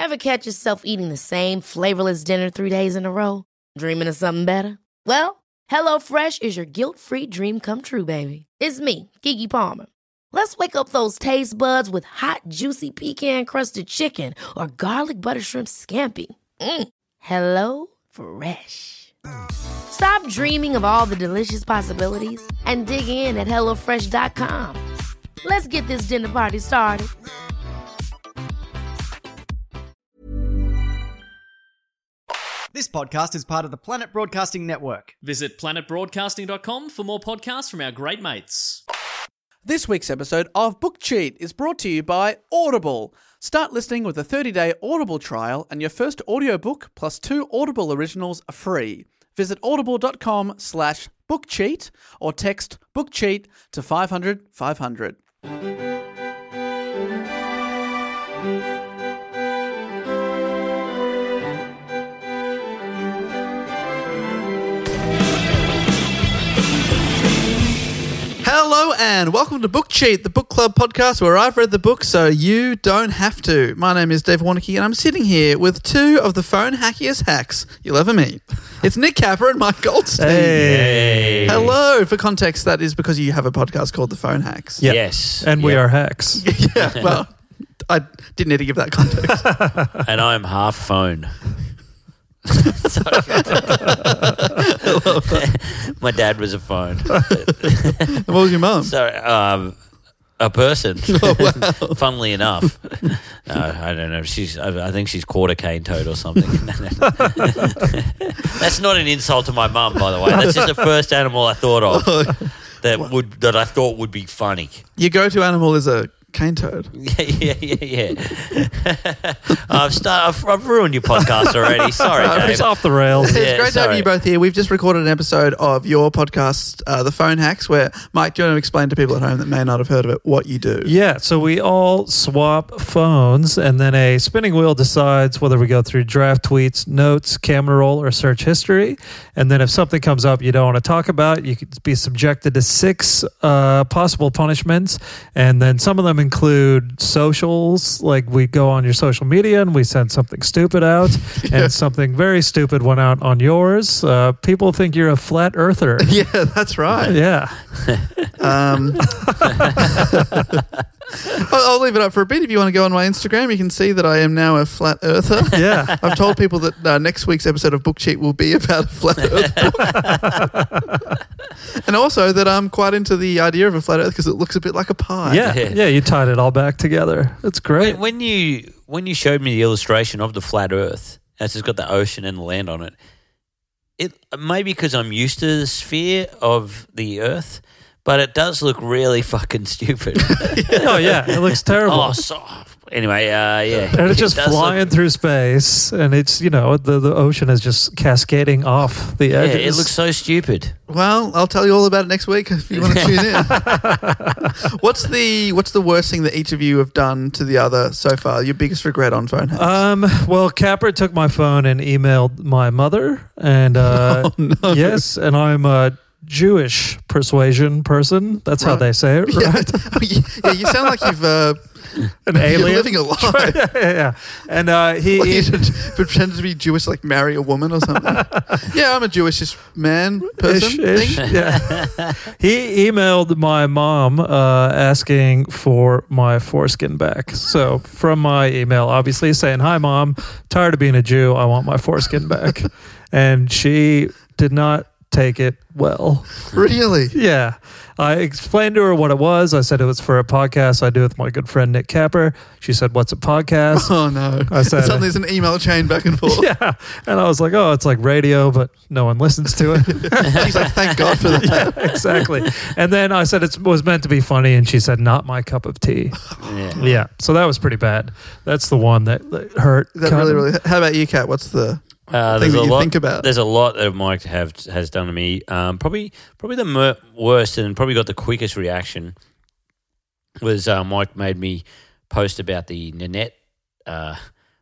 Ever catch yourself eating the same flavorless dinner 3 days in a row? Dreaming of something better? Well, HelloFresh is your guilt-free dream come true, baby. It's me, Keke Palmer. Let's wake up those taste buds with hot, juicy pecan-crusted chicken or garlic butter shrimp scampi. Hello Fresh. Stop dreaming of all the delicious possibilities and dig in at HelloFresh.com. Let's get this dinner party started. This podcast is part of the Planet Broadcasting Network. Visit planetbroadcasting.com for more podcasts from our great mates. This week's episode of Book Cheat is brought to you by Audible. Start listening with a 30-day Audible trial and your first audiobook plus 2 Audible originals are free. Visit audible.com/bookcheat or text bookcheat to 500 500. Hello and welcome to Book Cheat, the book club podcast where I've read the book so you don't have to. My name is Dave Warnicky and I'm sitting here with 2 of the phone hackiest hacks you'll ever meet. It's Nick Capper and Mike Goldstein. Hey. Hello. For context, that is because you have a podcast called The Phone Hacks. Yep. Yes. And we are hacks. Yeah, well, I didn't need to give that context. And I'm half phone. My dad was a phone. What was your mum? So, a person. Oh, wow. Funnily enough. No, I don't know. I think she's quarter cane toad or something. That's not an insult to my mum, by the way. That's just the first animal I thought of that I thought would be funny. Your go-to animal is a cane toad. Yeah. I've ruined your podcast already. Sorry, Dave. It's off the rails. It's great to have you both here. We've just recorded an episode of your podcast, The Phone Hacks, where, Mike, do you want to explain to people at home that may not have heard of it what you do? Yeah, so we all swap phones, and then a spinning wheel decides whether we go through draft tweets, notes, camera roll, or search history. And then if something comes up you don't want to talk about, you could be subjected to 6 possible punishments, and then some of them include socials, like we go on your social media and we send something stupid out, and something very stupid went out on yours. People think you're a flat earther. Yeah, that's right. Yeah. I'll leave it up for a bit. If you want to go on my Instagram, you can see that I am now a flat earther. Yeah. I've told people that next week's episode of Book Cheat will be about a flat earth book. And also that I'm quite into the idea of a flat earth because it looks a bit like a pie. Yeah, you tied it all back together. It's great. When you showed me the illustration of the flat earth, it's just got the ocean and the land on it, maybe because I'm used to the sphere of the earth, but it does look really fucking stupid. Oh, yeah. It looks terrible. Anyway, yeah. And it's just flying through space, and it's, the ocean is just cascading off the edges. Yeah, it looks so stupid. Well, I'll tell you all about it next week if you want to tune in. What's the worst thing that each of you have done to the other so far? Your biggest regret on phone hacks? Well, Capper took my phone and emailed my mother, and yes, and I'm a Jewish persuasion person. That's how they say it, right? Yeah, you sound like you've an alien. You're living a lie. Yeah. And he pretended to be Jewish, like marry a woman or something. Yeah, I'm a Jewish man person. Ish. Yeah. He emailed my mom asking for my foreskin back. So from my email, obviously saying, "Hi, Mom, tired of being a Jew. I want my foreskin back." And she did not take it well. Really? Yeah. I explained to her what it was. I said it was for a podcast I do with my good friend Nick Capper. She said, "What's a podcast?" Oh, no. I said, suddenly there's an email chain back and forth. Yeah. And I was like, "Oh, it's like radio, but no one listens to it." She's like, "Thank God for that." Yeah, exactly. And then I said it was meant to be funny, and she said, "Not my cup of tea." Yeah. So that was pretty bad. That's the one that hurt. That really. How about you, Kat? What's the thing that you think about? There's a lot that Mike has done to me. Probably the worst and probably got the quickest reaction was Mike made me post about the Nanette. I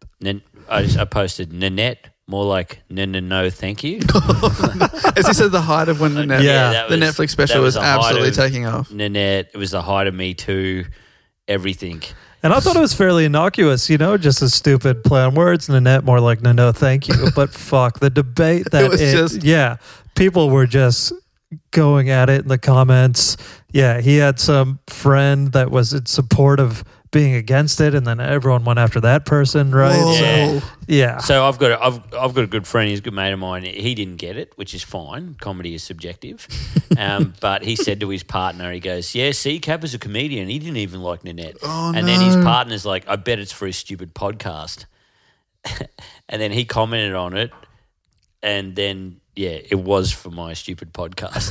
posted Nanette, more like no, thank you. As he said, the height of when Nanette, the Netflix special was absolutely taking off. Nanette, it was the height of Me Too, everything. And I thought it was fairly innocuous, just a stupid play on words. Nanette more like, no, thank you. But fuck, the debate that people were just going at it in the comments. Yeah, he had some friend that was in support of being against it, and then everyone went after that person, right? Whoa. So, yeah. So I've got a good friend. He's a good mate of mine. He didn't get it, which is fine. Comedy is subjective. But he said to his partner, he goes, "Yeah, see, Cap is a comedian. He didn't even like Nanette." And then his partner's like, "I bet it's for his stupid podcast." And then he commented on it, and then. Yeah, it was for my stupid podcast.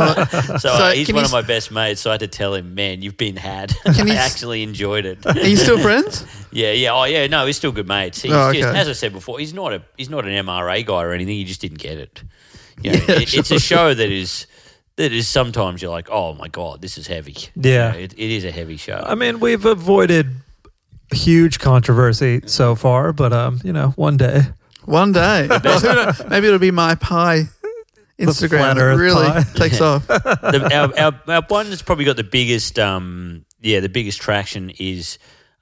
So he's one of my best mates, so I had to tell him, man, you've been had. I actually enjoyed it. Are you still friends? Yeah. Oh, yeah, no, we're still good mates. He's just, as I said before, he's not an MRA guy or anything. He just didn't get it. It's a show that is sometimes you're like, oh, my God, this is heavy. Yeah. It is a heavy show. I mean, we've avoided huge controversy so far, but, one day. One day. Maybe it'll be my pie Instagram that really takes off. Our one that's probably got the biggest the biggest traction is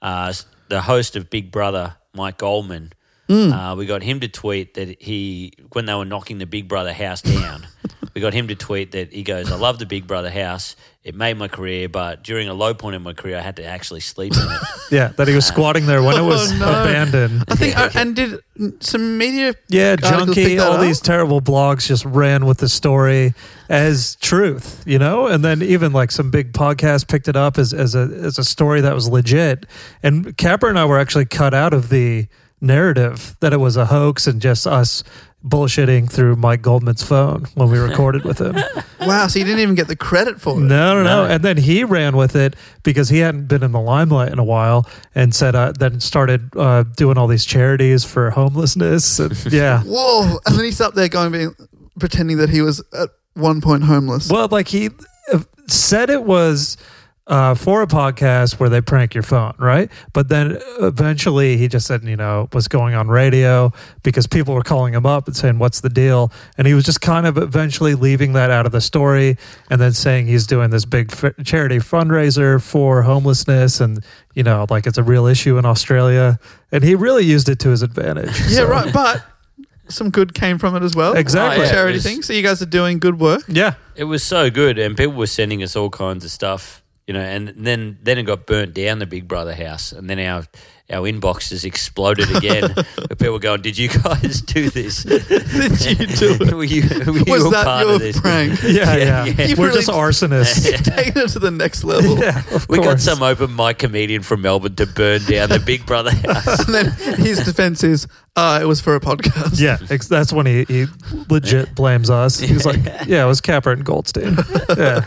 the host of Big Brother, Mike Goldman. We got him to tweet that when they were knocking the Big Brother house down, we got him to tweet that he goes, "I love the Big Brother house. It made my career, but during a low point in my career, I had to actually sleep in it." Yeah, that he was squatting there when it was abandoned. I think, and did some media... Yeah, Junkie, all these terrible blogs just ran with the story as truth, And then even like some big podcasts picked it up as a story that was legit. And Capper and I were actually cut out of the narrative that it was a hoax and just us bullshitting through Mike Goldman's phone when we recorded with him. Wow, so you didn't even get the credit for it. No. And then he ran with it because he hadn't been in the limelight in a while and said, then started doing all these charities for homelessness. And, yeah. Whoa. And then he's up there pretending that he was at one point homeless. Well, like he said it was... for a podcast where they prank your phone, right? But then eventually he just said, was going on radio because people were calling him up and saying, "What's the deal?" And he was just kind of eventually leaving that out of the story and then saying he's doing this big charity fundraiser for homelessness and, like it's a real issue in Australia. And he really used it to his advantage. Yeah, right. But some good came from it as well. Exactly. Charity thing. So you guys are doing good work. Yeah. It was so good, and people were sending us all kinds of stuff. And then it got burnt down, the Big Brother house, and then our inboxes exploded again. People were going, "Did you guys do this? Did you do it? Were you Was that part your of this?" prank? Yeah. We're just arsonists. Taking it to the next level. Yeah, of We got course. some open mic comedian from Melbourne to burn down the Big Brother house. And then his defense is, it was for a podcast. Yeah, that's when he legit blames us. He's like, "Yeah, it was Capper and Goldstein." Yeah.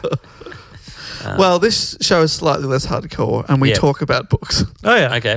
Well, this show is slightly less hardcore, and we talk about books. Oh yeah. Okay.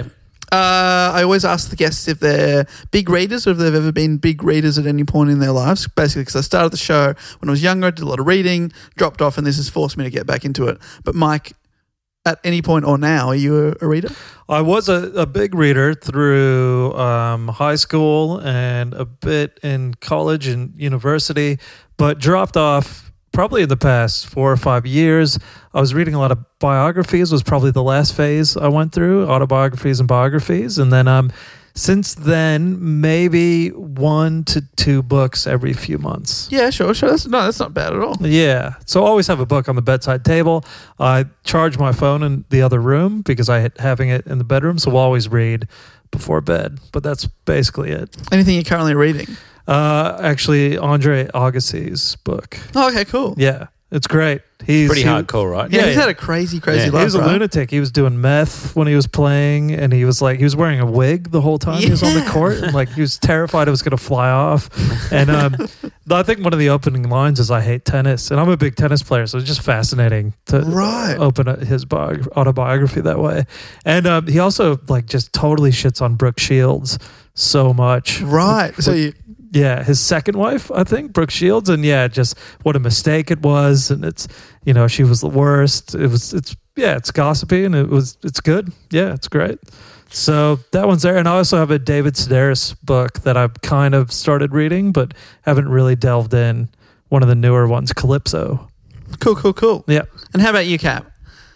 I always ask the guests if they're big readers or if they've ever been big readers at any point in their lives. Basically, because I started the show when I was younger, I did a lot of reading, dropped off, and this has forced me to get back into it. But Mike, at any point or now, are you a reader? I was a big reader through high school and a bit in college and university, but dropped off probably in the past 4 or 5 years. I was reading a lot of biographies, was probably the last phase I went through, autobiographies and biographies. And then since then, maybe 1 to 2 books every few months. Yeah, sure. That's not bad at all. Yeah. So I always have a book on the bedside table. I charge my phone in the other room because I hate having it in the bedroom. So I'll always read before bed. But that's basically it. Anything you're currently reading? Actually, Andre Agassi's book. Oh, okay, cool. Yeah, it's great. He's Pretty hardcore, right? Yeah, he's had a crazy life. He was a right? lunatic. He was doing meth when he was playing, and he was wearing a wig the whole time he was on the court. And, he was terrified it was going to fly off. And I think one of the opening lines is, "I hate tennis," and I'm a big tennis player, so it's just fascinating to open his autobiography that way. And he also just totally shits on Brooke Shields so much. Right. So yeah, his second wife, I think, Brooke Shields, and just what a mistake it was, and it's she was the worst. It's gossipy and it's good. Yeah, it's great. So that one's there, and I also have a David Sedaris book that I've kind of started reading, but haven't really delved in. One of the newer ones, Calypso. Cool. Yeah. And how about you, Cap?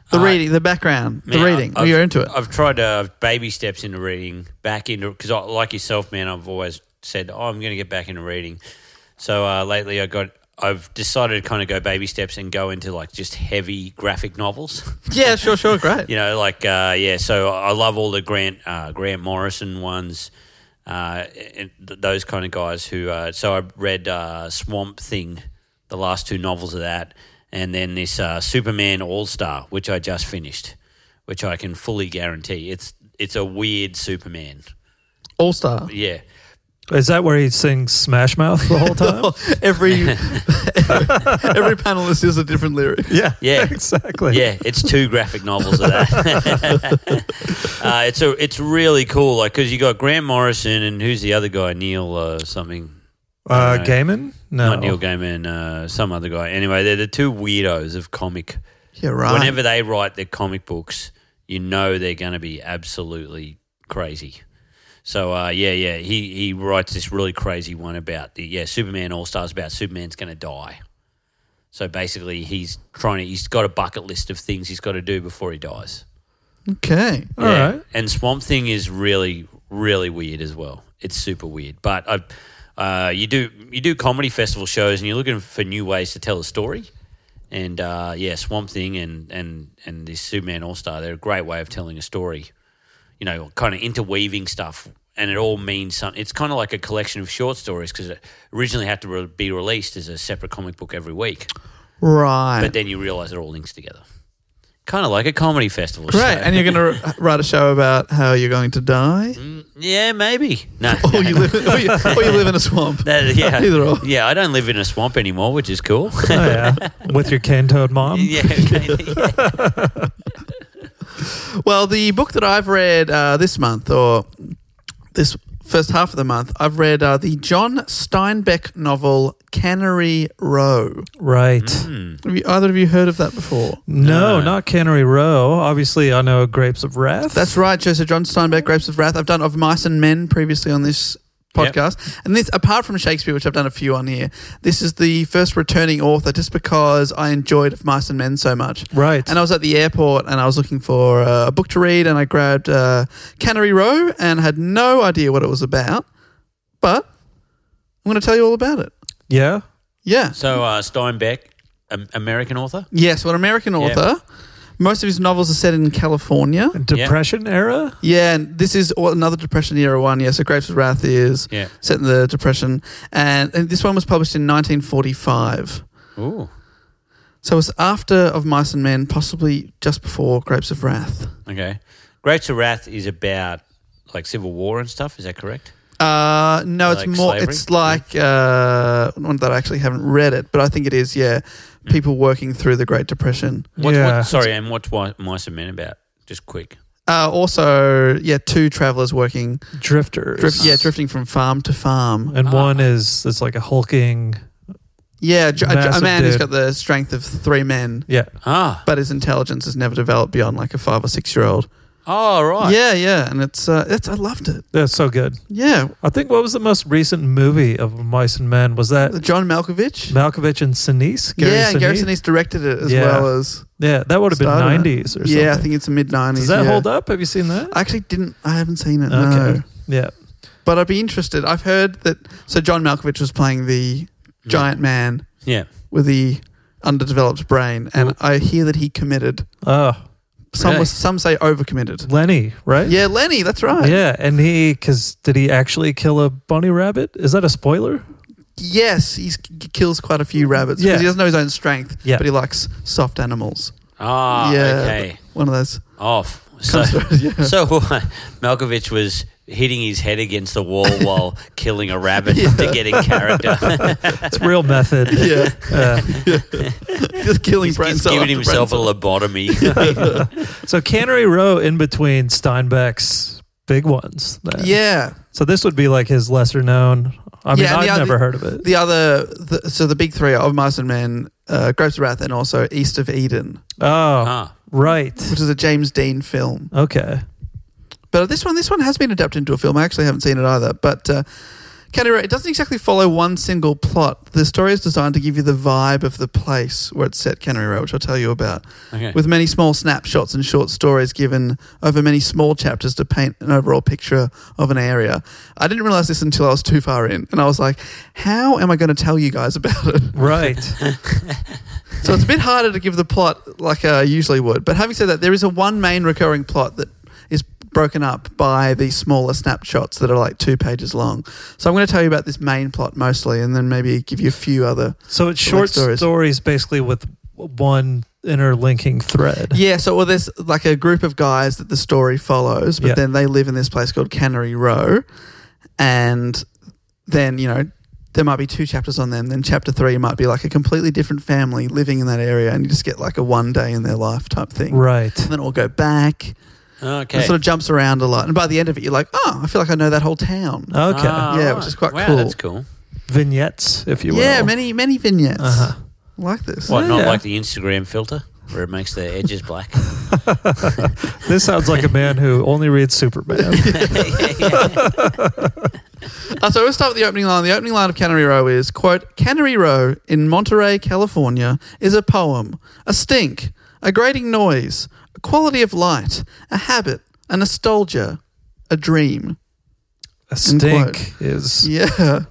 The reading, the background, the reading. You're into it. I've tried baby steps into reading, back into, because like yourself, man, I've always said, I'm going to get back into reading. So lately I've decided to kind of go baby steps and go into like just heavy graphic novels. Yeah, sure, great. You know, like, so I love all the Grant Morrison ones, and those kind of guys who, so I read Swamp Thing, the last two novels of that, and then this Superman All-Star, which I just finished, which I can fully guarantee. It's a weird Superman. All-Star? Yeah. Is that where he sings Smash Mouth the whole time? every panelist is a different lyric. Yeah, exactly. Yeah, it's two graphic novels of that. It's really cool, like, because you got Grant Morrison and who's the other guy? Neil something. Gaiman? No. Not Neil Gaiman, some other guy. Anyway, they're the two weirdos of comic. Yeah, right. Whenever they write their comic books, you know they're going to be absolutely crazy. So, he writes this really crazy one about Superman All-Stars, about Superman's going to die. So basically he's got a bucket list of things he's got to do before he dies. Okay. All right. And Swamp Thing is really, really weird as well. It's super weird. But you do comedy festival shows and you're looking for new ways to tell a story. And, Swamp Thing and this Superman All-Star, they're a great way of telling a story. You know, kind of interweaving stuff, and it all means something. It's kind of like a collection of short stories because it originally had to be released as a separate comic book every week. Right. But then you realise it all links together. Kind of like a comedy festival Great. show. And you're going to write a show about how you're going to die? Yeah, maybe. No. Or you live in a swamp. Either or. Yeah, I don't live in a swamp anymore, which is cool. Oh, yeah. With your cane-toed mom? Yeah. Well, the book that I've read this month, or this first half of the month, I've read the John Steinbeck novel Cannery Row. Right. Have either of you heard of that before? No, not Cannery Row. Obviously, I know Grapes of Wrath. That's right, Joe. So John Steinbeck, Grapes of Wrath. I've done Of Mice and Men previously on this podcast. Yep. And this, apart from Shakespeare, which I've done a few on here, this is the first returning author just because I enjoyed Of Mice and Men so much. Right. And I was at the airport and I was looking for a book to read and I grabbed Cannery Row and had no idea what it was about. But I'm going to tell you all about it. Yeah? Yeah. So Steinbeck, American author? Yes, an American author. Yep. Most of his novels are set in California. Depression era? Yeah, and this is another Depression era one. Yeah, so Grapes of Wrath is set in the Depression. And this one was published in 1945. Ooh. So it was after Of Mice and Men, possibly just before Grapes of Wrath. Okay. Grapes of Wrath is about like Civil War and stuff, is that correct? No, it's like more. slavery? It's like one that I actually haven't read it, but I think it is. Yeah, people working through the Great Depression. What's Mice and Men about? Just quick. Also, two travelers working drifters. Drifting from farm to farm, and one is like a hulking. Yeah, a man who's dude. got the strength of 3 men. Yeah, but his intelligence has never developed beyond like a 5 or 6 year old. Oh, right. Yeah, and it's I loved it. That's so good. Yeah. I think what was the most recent movie of Mice and Men? Was that John Malkovich? Malkovich and Sinise? Gary Sinise directed it as well as... Yeah, that would have been 90s or something. Yeah, I think it's the mid-90s. Does that hold up? Have you seen that? I haven't seen it, okay. no. Yeah. But I'd be interested. I've heard that... So John Malkovich was playing the giant man with the underdeveloped brain, and I hear that he committed... Oh, Some say overcommitted. Lenny, right? Yeah, Lenny, that's right. Yeah, and did he actually kill a bunny rabbit? Is that a spoiler? Yes, he kills quite a few rabbits because he doesn't know his own strength, but he likes soft animals. Ah, okay. One of those. Off. So Malkovich was hitting his head against the wall while killing a rabbit to get in character. It's real method. Just killing brain cells. He's giving himself a lobotomy. So Cannery Row in between Steinbeck's big ones. Then. Yeah. So this would be like his lesser known. I mean, I've never heard of it. So the big three are Of Mice and Men, Grapes of Wrath, and also East of Eden. Oh, right. Which is a James Dean film. Okay. But this one has been adapted into a film. I actually haven't seen it either. But Cannery Row, it doesn't exactly follow one single plot. The story is designed to give you the vibe of the place where it's set, Cannery Row, which I'll tell you about. Okay. With many small snapshots and short stories given over many small chapters to paint an overall picture of an area. I didn't realise this until I was too far in. And I was like, how am I going to tell you guys about it? Right. So it's a bit harder to give the plot like I usually would. But having said that, there is one main recurring plot that is broken up by these smaller snapshots that are like 2 pages long. So I'm going to tell you about this main plot mostly, and then maybe give you a few other. So it's short stories basically with one interlinking thread. Yeah, so there's like a group of guys that the story follows, but then they live in this place called Cannery Row, and then, you know, there might be 2 chapters on them. Then chapter 3 might be like a completely different family living in that area, and you just get like a one day in their life type thing. Right. And then it'll go back. Okay. It sort of jumps around a lot. And by the end of it, you're like, oh, I feel like I know that whole town. Okay. Yeah, which is quite wow, cool. That's cool. Vignettes, if you will. Yeah, many vignettes. Uh-huh. I like this. What, not Yeah. like the Instagram filter where it makes the edges black? This sounds like a man who only reads Superman. So we'll start with the opening line. The opening line of Cannery Row is, quote, Cannery Row in Monterey, California is a poem, a stink, a grating noise, a quality of light, a habit, a nostalgia, a dream. A stink is Yeah.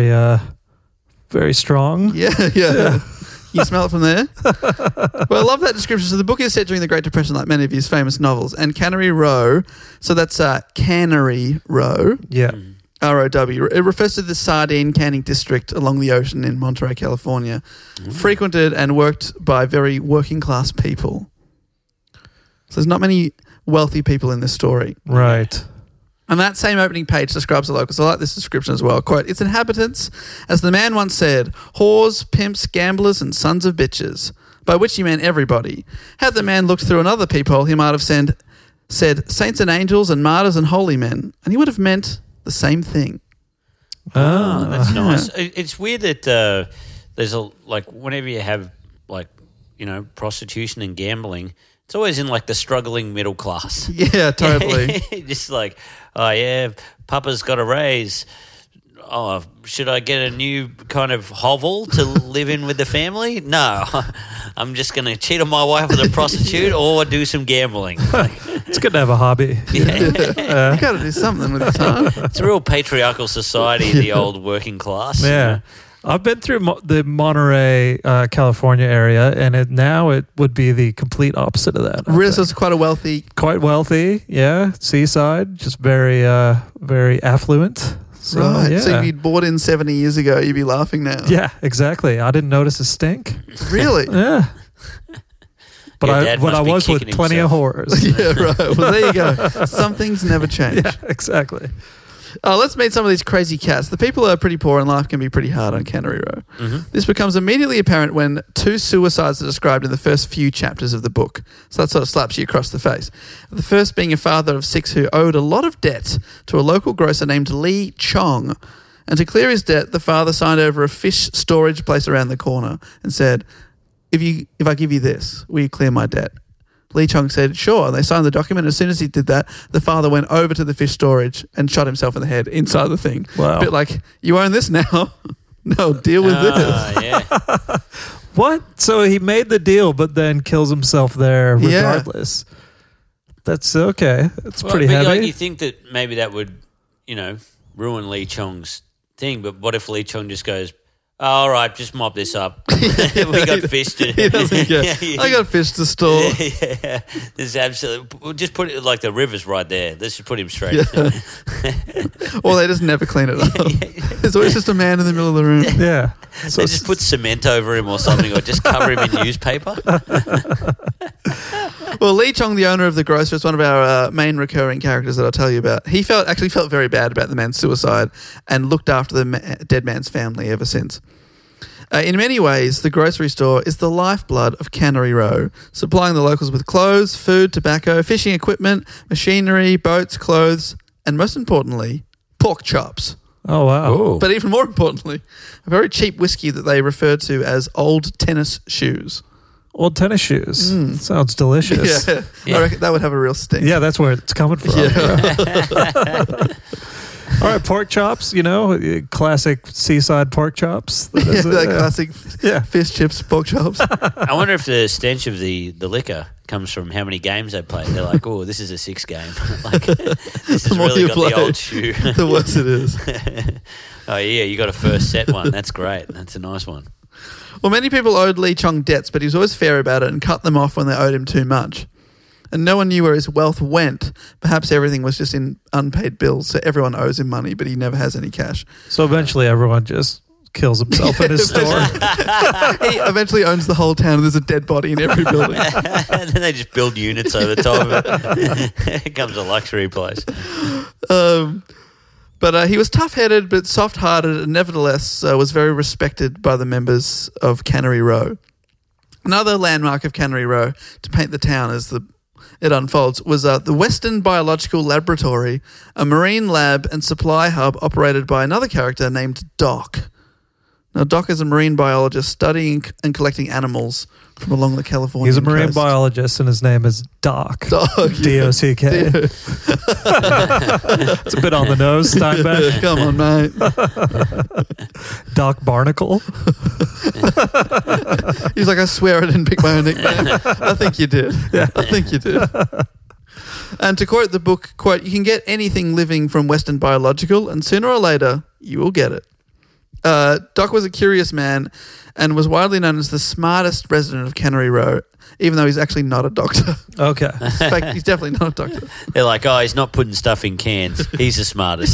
very strong. Yeah. You smell it from there? Well, I love that description. So the book is set during the Great Depression, like many of his famous novels. And Cannery Row, so that's Cannery Row, Yeah. ROW. It refers to the sardine canning district along the ocean in Monterey, California, frequented and worked by very working class people. So there's not many wealthy people in this story. Right. And that same opening page describes the locals. I like this description as well. Quote, its inhabitants, as the man once said, whores, pimps, gamblers, and sons of bitches, by which he meant everybody. Had the man looked through another peephole, he might have said saints and angels and martyrs and holy men, and he would have meant the same thing. Oh, that's nice. It's weird that there's whenever you have prostitution and gambling, it's always in like the struggling middle class. Yeah, totally. Just like, oh yeah, Papa's got a raise. Oh, should I get a new kind of hovel to live in with the family? No, I'm just going to cheat on my wife with a prostitute or do some gambling. It's good to have a hobby. You got to do something with your time. It's a real patriarchal society, the old working class. Yeah. I've been through the Monterey, California area, and now it would be the complete opposite of that. Really, so it's quite a wealthy. Quite wealthy, yeah. Seaside, just very, very affluent. So, Right. Yeah. So if you'd bought in 70 years ago, you'd be laughing now. Yeah, exactly. I didn't notice a stink. Really? Yeah. But Your I dad when must I be was with kicking plenty himself. of whores. Yeah, right. Well, there you go. Some things never change. Yeah, exactly. Let's meet some of these crazy cats. The people are pretty poor and life can be pretty hard on Cannery Row. Mm-hmm. This becomes immediately apparent when 2 suicides are described in the first few chapters of the book. So that sort of slaps you across the face. The first being a father of 6 who owed a lot of debt to a local grocer named Lee Chong. And to clear his debt, the father signed over a fish storage place around the corner and said, if I give you this, will you clear my debt? Lee Chong said, sure. And they signed the document. As soon as he did that, the father went over to the fish storage and shot himself in the head inside the thing. Wow. A bit like, you own this now. No, deal with this. Yeah. What? So he made the deal, but then kills himself there Yeah. regardless. That's okay. It's pretty but heavy. Like, you think that maybe that would, ruin Lee Chong's thing, but what if Lee Chong just goes, oh, all right, just mop this up. We got fish to He doesn't care. I got fish to store. Yeah, there's absolutely. We'll just put it like the river's right there. Let's just put him straight. Or they just never clean it up. There's always just a man in the middle of the room. Yeah. So They just put cement over him or something, or just cover him in newspaper. Well, Lee Chong, the owner of the grocer, is one of our main recurring characters that I'll tell you about. He actually felt very bad about the man's suicide and looked after the dead man's family ever since. In many ways, the grocery store is the lifeblood of Cannery Row, supplying the locals with clothes, food, tobacco, fishing equipment, machinery, boats, clothes, and most importantly, pork chops. Oh, wow. Ooh. But even more importantly, a very cheap whiskey that they refer to as old tennis shoes. Old tennis shoes. Sounds delicious. Yeah. I reckon that would have a real stink. Yeah, that's where it's coming from. Yeah. All right, pork chops, classic seaside pork chops. Classic fish chips, pork chops. I wonder if the stench of the liquor comes from how many games they played. They're like, oh, this is a 6 game. Like, this has really got the old shoe. The worse it is. Oh, yeah, you got a first set one. That's great. That's a nice one. Well, many people owed Lee Chong debts, but he was always fair about it and cut them off when they owed him too much. And no one knew where his wealth went. Perhaps everything was just in unpaid bills, so everyone owes him money, but he never has any cash. So eventually everyone just kills himself in his store. He eventually owns the whole town and there's a dead body in every building. And then they just build units over the top of it. It becomes a luxury place. But he was tough-headed but soft-hearted and nevertheless was very respected by the members of Cannery Row. Another landmark of Cannery Row, to paint the town as it unfolds, was the Western Biological Laboratory, a marine lab and supply hub operated by another character named Doc. Now, Doc is a marine biologist studying and collecting animals from along the California coast. He's a marine biologist and his name is Doc. D-O-C-K. It's a bit on the nose, Steinbeck. Come on, mate. Doc Barnacle. He's like, I swear I didn't pick my own nickname. I think you did. Yeah. I think you did. And to quote the book, quote, you can get anything living from Western Biological and sooner or later you will get it. Doc was a curious man and was widely known as the smartest resident of Cannery Row, even though he's actually not a doctor. Okay. In fact, he's definitely not a doctor. They're like, oh, he's not putting stuff in cans. He's the smartest.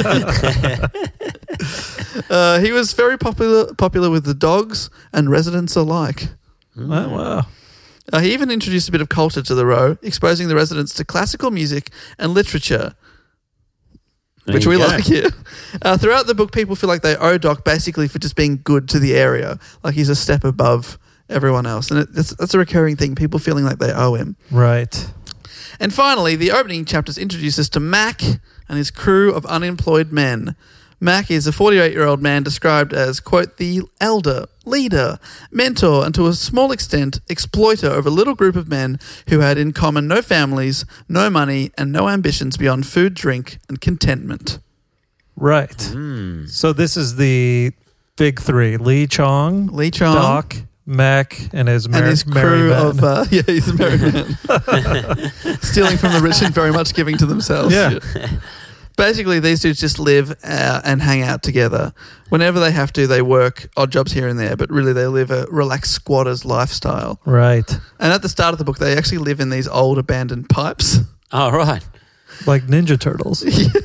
He was very popular with the dogs and residents alike. Wow. He even introduced a bit of culture to the Row, exposing the residents to classical music and literature, which we like here. Throughout the book, people feel like they owe Doc basically for just being good to the area, like he's a step above everyone else. And that's a recurring thing, people feeling like they owe him. Right. And finally, the opening chapters introduce us to Mac and his crew of unemployed men. Mac is a 48-year-old man described as, quote, the elder, leader, mentor, and to a small extent, exploiter of a little group of men who had in common no families, no money, and no ambitions beyond food, drink, and contentment. Right. So this is the big three. Lee Chong, Doc, Mac, and his crew man. of... he's a merry man. Stealing from the rich and very much giving to themselves. Yeah. Basically, these dudes just live and hang out together. Whenever they have to, they work odd jobs here and there, but really they live a relaxed squatter's lifestyle. Right. And at the start of the book, they actually live in these old abandoned pipes. Oh, right. Like Ninja Turtles.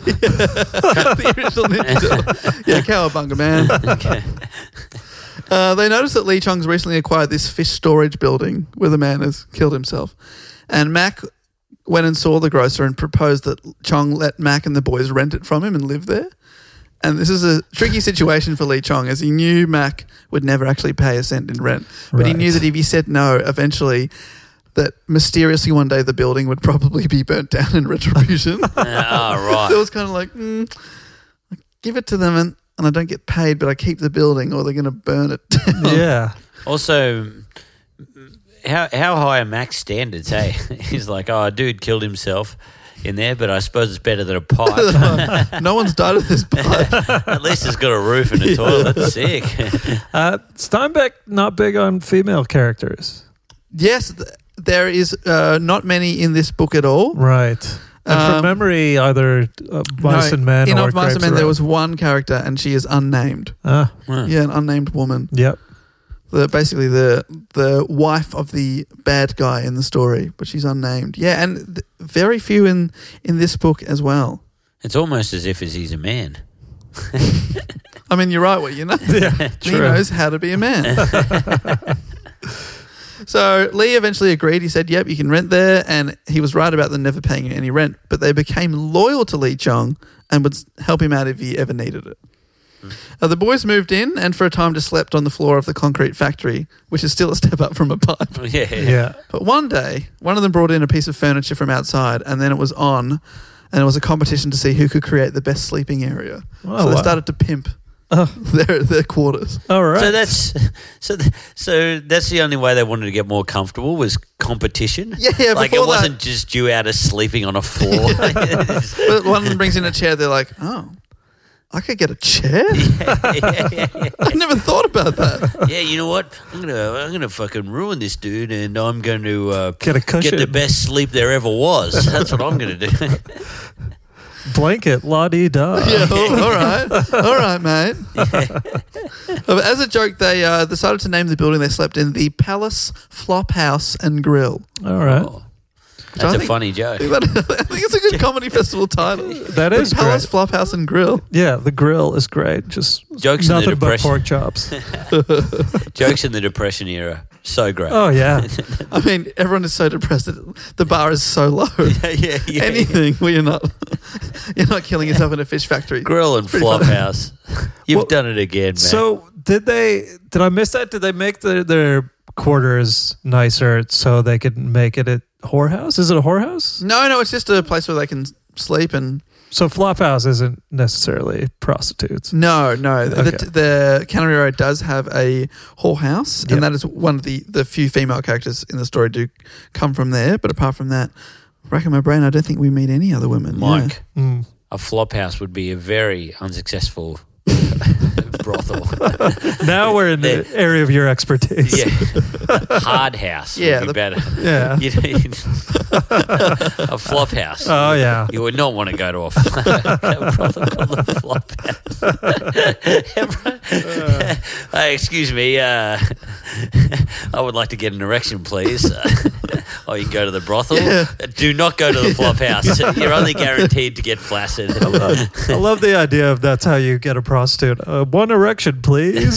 The original Ninja Turtle. Yeah, cowabunga, man. Okay. They noticed that Lee Chong's recently acquired this fish storage building where the man has killed himself. And Mac went and saw the grocer and proposed that Chong let Mac and the boys rent it from him and live there. And this is a tricky situation for Lee Chong, as he knew Mac would never actually pay a cent in rent. But he knew that if he said no, eventually, that mysteriously one day the building would probably be burnt down in retribution. Right. So it was kind of like, I give it to them and I don't get paid, but I keep the building or they're going to burn it down. Yeah. Also, how high are Mac's standards, hey? He's like, oh, a dude killed himself in there, but I suppose it's better than a pipe. No one's died of this pipe. At least it's got a roof and a toilet. That's sick. Steinbeck, not big on female characters. Yes, there is not many in this book at all. Right. And from memory, either Mice and Men in or Of Mice and Grapes Men, of there Wrath. was one character and she is unnamed. Yeah, an unnamed woman. Yep. Basically the wife of the bad guy in the story, but she's unnamed. Yeah, and very few in this book as well. It's almost as if he's a man. I mean, you're right, what you know. Yeah, He knows how to be a man. So Lee eventually agreed. He said, yep, you can rent there. And he was right about them never paying any rent. But they became loyal to Lee Chong and would help him out if he ever needed it. The boys moved in and for a time just slept on the floor of the concrete factory, which is still a step up from a pipe. Yeah. But one day, one of them brought in a piece of furniture from outside and then it was on and it was a competition to see who could create the best sleeping area. Oh, so they wow. started to pimp their quarters. All right. So that's the only way they wanted to get more comfortable was competition. Yeah, like before it wasn't just due out of sleeping on a floor. But one brings in a chair, they're like, oh, I could get a chair? yeah. I never thought about that. Yeah, you know what? I'm gonna fucking ruin this dude, and I'm going to Get a cushion. get the best sleep there ever was. That's what I'm gonna do. Blanket, la-dee-da. Yeah, all right, mate. As a joke, they decided to name the building they slept in the Palace Flop House and Grill. All right. Oh, that's a funny joke. I think it's a good comedy festival title. That is the Palace great. Flop House and Grill. Yeah, the grill is great. Just Jokes in the nothing but depression. pork chops. Jokes in the Depression era, so great. Oh, yeah. I mean, everyone is so depressed that the bar is so low. yeah. Anything where you're not killing yourself in a fish factory. Grill and Pretty flop funny. house. You've Well, done it again, man. So did I miss that? Did they make their quarters nicer so they could make it a whorehouse? Is it a whorehouse? No, it's just a place where they can sleep and. So Flophouse isn't necessarily prostitutes. No. Okay. The Cannery Road does have a whorehouse, Yep. and that is one of the few female characters in the story do come from there. But apart from that, racking my brain, I don't think we meet any other women. Mike, Mm. a flop house would be a very unsuccessful brothel. Now we're in the area of your expertise. Yeah. Hard house Yeah, would be better. Yeah. You need a flop house. Oh, yeah. You would not want to go to a brothel called a flop house. Hey, excuse me. I would like to get an erection, please. Oh, you can go to the brothel. Yeah. Do not go to the flop house. You're only guaranteed to get flaccid. I love the idea of that's how you get a prostitute. One erection, please.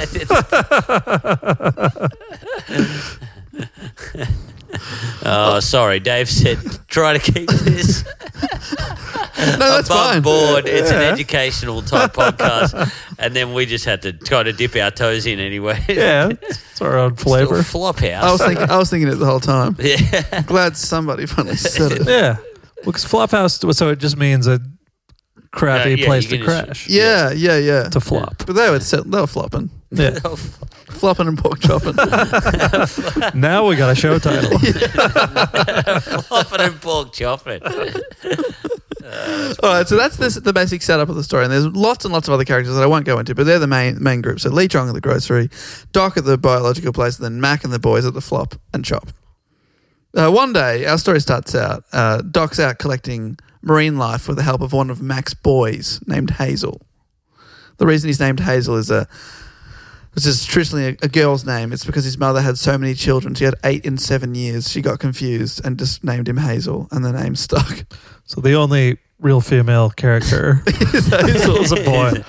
Oh, sorry. Dave said, try to keep this No, that's above fine. board. It's an educational type podcast. And then we just had to kind of dip our toes in anyway. Yeah, it's our own Still flavor. flop I house. was thinking it the whole time. Yeah. Glad somebody finally said it. Yeah. Well, because Flophouse, so it just means a crappy Yeah, place you to can just- crash. Yeah. To flop. But they were flopping. Yeah. Flopping and pork chopping. Now we got a show title. Flopping and pork chopping. All right, so that's the basic setup of the story, and there's lots and lots of other characters that I won't go into, but they're the main group. So Lee Chong at the grocery, Doc at the biological place, and then Mac and the boys at the flop and chop. One day, our story starts out. Doc's out collecting marine life with the help of one of Mac's boys named Hazel. The reason he's named Hazel is which is traditionally a girl's name. It's because his mother had so many children. She had 8 in 7 years. She got confused and just named him Hazel, and the name stuck. So the only real female character Hazel. is a boy.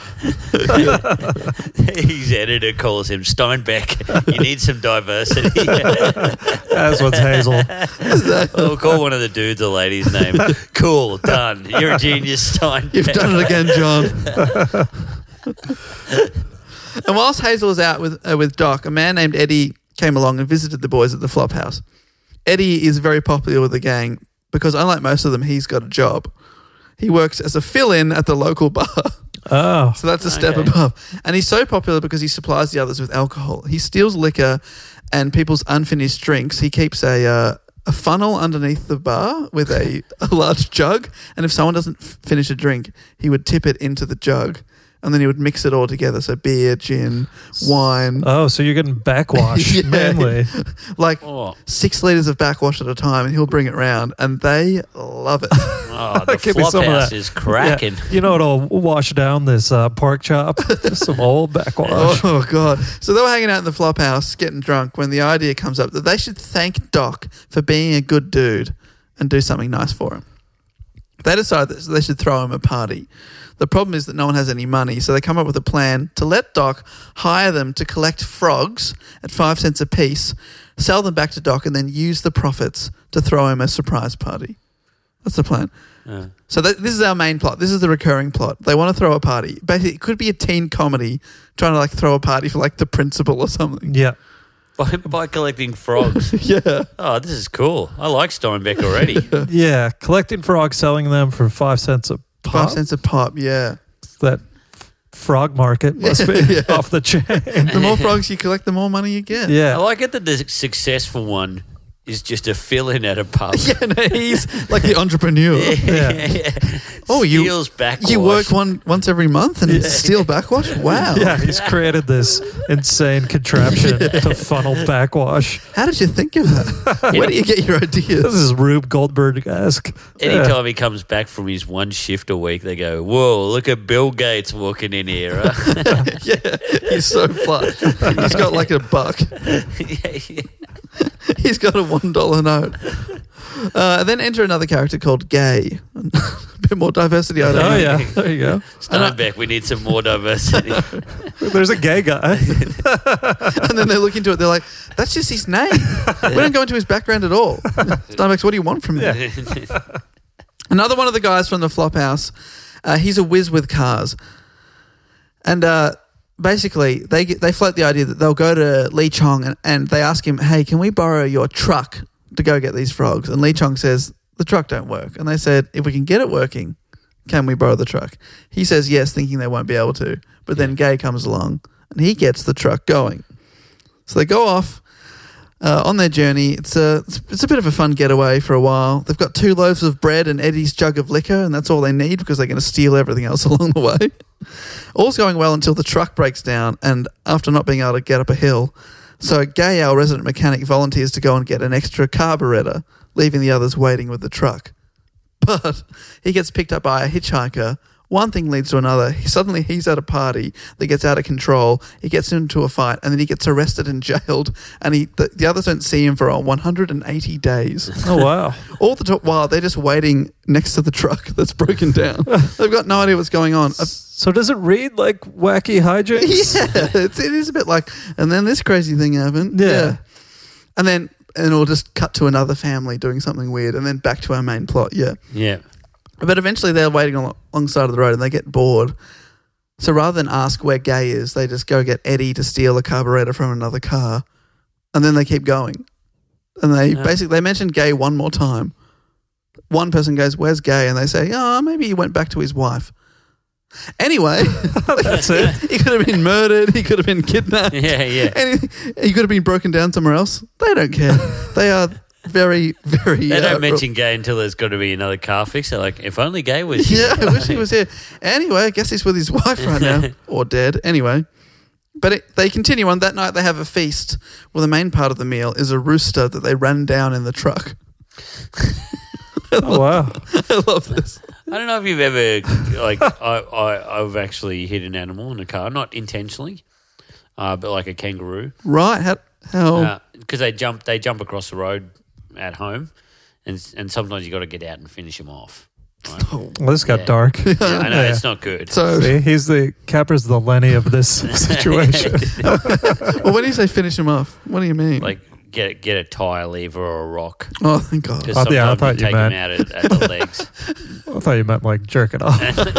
His editor calls him Steinbeck. You need some diversity. As one's Hazel. We'll call one of the dudes or lady's name. Cool, done. You're a genius, Steinbeck. You've done it again, John. And whilst Hazel was out with Doc, a man named Eddie came along and visited the boys at the flop house. Eddie is very popular with the gang because, unlike most of them, he's got a job. He works as a fill-in at the local bar. Oh. So that's a step above. And he's so popular because he supplies the others with alcohol. He steals liquor and people's unfinished drinks. He keeps a funnel underneath the bar with a large jug. And if someone doesn't finish a drink, he would tip it into the jug. And then he would mix it all together. So beer, gin, wine. Oh, so you're getting backwash Yeah. mainly. Like Oh. 6 litres of backwash at a time. And he'll bring it round. And they love it. Oh, the Give me flop some of house that. is cracking. Yeah. You know what'll wash down this pork chop? Just some old backwash. Oh, God. So they were hanging out in the flop house, getting drunk, when the idea comes up that they should thank Doc for being a good dude and do something nice for him. They decide that they should throw him a party. The problem is that no one has any money, so they come up with a plan to let Doc hire them to collect frogs at 5 cents a piece, sell them back to Doc, and then use the profits to throw him a surprise party. That's the plan. So this is our main plot. This is the recurring plot. They want to throw a party. Basically, it could be a teen comedy trying to throw a party for the principal or something. Yeah. By collecting frogs. Yeah. Oh, this is cool. I like Steinbeck already. Yeah. Collecting frogs, selling them for 5 cents a pop. 5 cents a pop, yeah. That frog market must be Yeah. off the chain. The more frogs you collect, the more money you get. I Yeah. like it that the successful one is just a fill-in at a pub. Yeah, no, he's like the entrepreneur. Oh, Steals backwash. You work once every month and steal backwash? Wow. Yeah, he's created this insane contraption to funnel backwash. How did you think of that? Where do you get your ideas? This is Rube Goldberg-esque. Anytime he comes back from his one shift a week, they go, "Whoa, look at Bill Gates walking in here." Yeah, he's so flush. He's got like $1. He's got a $1 note. Then enter another character called Gay. A bit more diversity. I don't know. Oh, yeah. There you go. Steinbeck, we need some more diversity. There's a gay guy. And then they look into it. They're like, that's just his name. We don't go into his background at all. Steinbeck's, what do you want from me? Another one of the guys from the Flophouse, he's a whiz with cars. And basically, they float the idea that they'll go to Lee Chong and they ask him, hey, can we borrow your truck to go get these frogs? And Lee Chong says, the truck don't work. And they said, if we can get it working, can we borrow the truck? He says yes, thinking they won't be able to. But then Gay comes along and he gets the truck going. So they go off on their journey. It's a bit of a fun getaway for a while. They've got 2 loaves of bread and Eddie's jug of liquor, and that's all they need because they're going to steal everything else along the way. All's going well until the truck breaks down, and after not being able to get up a hill, so Gay, our resident mechanic, volunteers to go and get an extra carburetor, leaving the others waiting with the truck. But he gets picked up by a hitchhiker. One thing leads to another. Suddenly he's at a party that gets out of control. He gets into a fight and then he gets arrested and jailed. And the others don't see him for 180 days. Oh, wow. All the while they're just waiting next to the truck that's broken down. They've got no idea what's going on. So does it read like wacky hijinks? Yeah, it is a bit like, and then this crazy thing happened. Yeah. And it'll just cut to another family doing something weird and then back to our main plot. Yeah. Yeah. But eventually they're waiting alongside of the road and they get bored. So rather than ask where Gay is, they just go get Eddie to steal a carburetor from another car. And then they keep going. And they mention Gay one more time. One person goes, where's Gay? And they say, maybe he went back to his wife. Anyway, That's it. he could have been murdered. He could have been kidnapped. Yeah. He could have been broken down somewhere else. They don't care. They are very, very... They don't mention Gay until there's got to be another car fix. They're like, if only Gay was here. Yeah, I wish he was here. Anyway, I guess he's with his wife right now. Or dead. Anyway. But they continue on. That night they have a feast. Well, the main part of the meal is a rooster that they ran down in the truck. Oh, wow. I love this. I don't know if you've ever, like, I've actually hit an animal in a car, not intentionally, but like a kangaroo. Right. How? Because they jump across the road at home, and sometimes you got to get out and finish them off. Right? Well, this got dark. Yeah, I know, it's not good. So, See, Capper's the Lenny of this situation. well, when you say finish him off, what do you mean? Like, get a tyre lever or a rock. Oh, thank God. Because Oh, yeah, I sometimes thought you you take them meant- out at the legs. I thought you meant like jerk it off.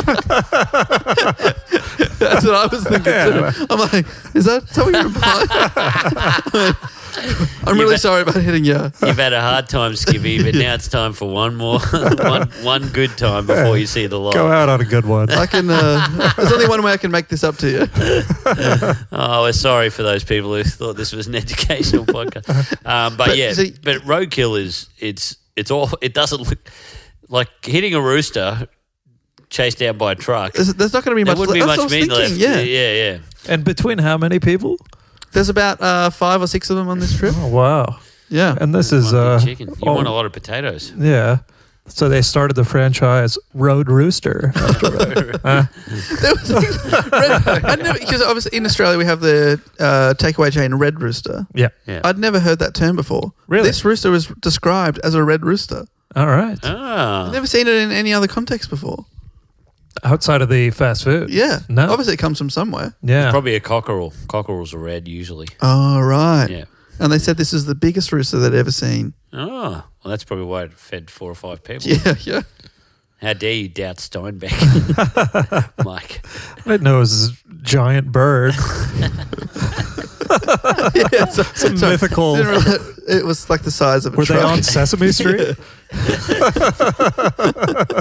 That's what I was thinking too. I'm like, is that what you're implying? I'm really sorry about hitting you. You've had a hard time, Skippy, but now it's time for one more, one good time before you see the light. Go out on a good one. I can. There's only one way I can make this up to you. Oh, we're sorry for those people who thought this was an educational podcast. But yeah, see- but roadkill it's all. It doesn't look like hitting a rooster chased down by a truck. There's not going to be There much. wouldn't be That's much what I was meat left. thinking, Yeah. And between how many people? There's about 5 or 6 of them on this trip. Oh, wow. Yeah. And this is... One big chicken. You oh, want a lot of potatoes. Yeah. So they started the franchise Road Rooster. There was because obviously in Australia we have the takeaway chain Red Rooster. Yeah. Yeah. I'd never heard that term before. Really? This rooster was described as a red rooster. All right. Ah. Never seen it in any other context before. Outside of the fast food. Yeah. No. Obviously it comes from somewhere. Yeah. Probably a cockerel. Cockerels are red usually. Oh, right. Yeah. And they said this is the biggest rooster they'd ever seen. Oh, well, that's probably why it fed 4 or 5 people. Yeah, yeah. How dare you doubt Steinbeck, Mike? I didn't know it was this giant bird. Yeah, Some mythical. Didn't realize it was like the size of a Were truck. they on Sesame Street?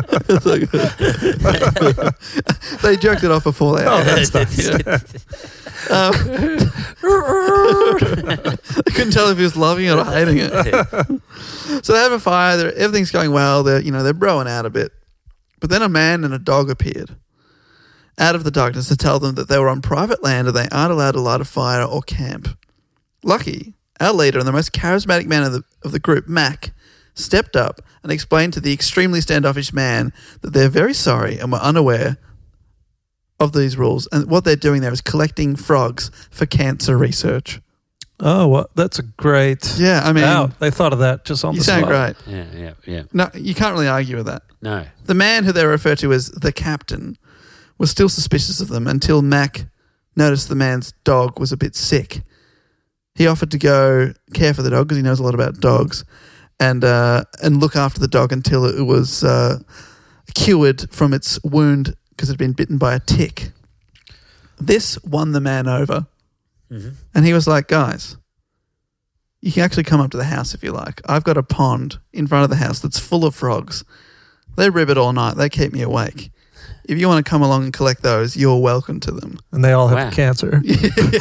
They jerked it off before they. Oh, that's nice. I couldn't tell if he was loving it or hating it. So they have a fire. Everything's going well. They're broing out a bit. But then a man and a dog appeared out of the darkness to tell them that they were on private land and they aren't allowed to light a fire or camp. Lucky, our leader and the most charismatic man of the group, Mac, stepped up and explained to the extremely standoffish man that they're very sorry and were unaware of these rules, and what they're doing there is collecting frogs for cancer research. Oh, well, that's a great. Yeah, I mean, wow, they thought of that just on the spot. You sound great. Yeah. No, you can't really argue with that. No. The man who they refer to as the captain was still suspicious of them until Mac noticed the man's dog was a bit sick. He offered to go care for the dog because he knows a lot about dogs, and look after the dog until it was cured from its wound because it had been bitten by a tick. This won the man over. Mm-hmm. And he was like, guys, you can actually come up to the house if you like. I've got a pond in front of the house that's full of frogs. They ribbit all night. They keep me awake. If you want to come along and collect those, you're welcome to them. And they all have cancer. And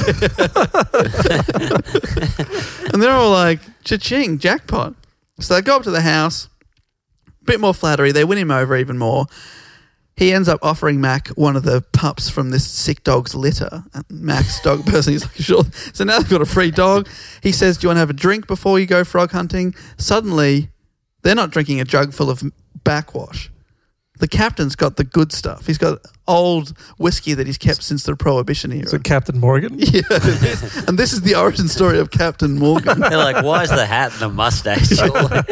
they're all like, cha-ching, jackpot. So they go up to the house, a bit more flattery. They win him over even more. He ends up offering Mac one of the pups from this sick dog's litter. And Mac's dog person, he's like, sure. So now they've got a free dog. He says, do you want to have a drink before you go frog hunting? Suddenly, they're not drinking a jug full of backwash. The captain's got the good stuff. He's got old whiskey that he's kept since the Prohibition era. Is it Captain Morgan? Yeah. And this is the origin story of Captain Morgan. They're like, why is the hat and the mustache?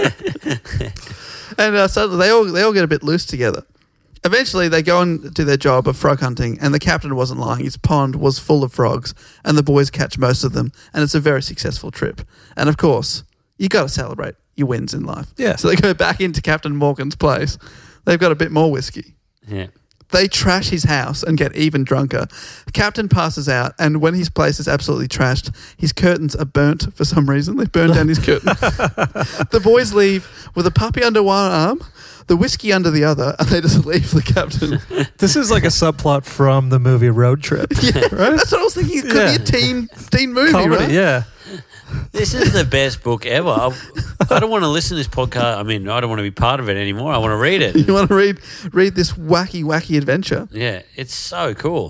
And suddenly they all get a bit loose together. Eventually, they go and do their job of frog hunting, and the captain wasn't lying. His pond was full of frogs, and the boys catch most of them, and it's a very successful trip. And, of course, you got to celebrate your wins in life. Yeah. So they go back into Captain Morgan's place. They've got a bit more whiskey. Yeah. They trash his house and get even drunker. The captain passes out, and when his place is absolutely trashed, his curtains are burnt for some reason. They burn down his curtains. The boys leave with a puppy under one arm, the whiskey under the other, and they just leave the captain. This is like a subplot from the movie Road Trip. Yeah, right? That's what I was thinking. It could be a teen movie, Comedy, right? yeah. This is the best book ever. I don't want to listen to this podcast. I mean, I don't want to be part of it anymore. I want to read it. You want to read this wacky adventure? Yeah, it's so cool.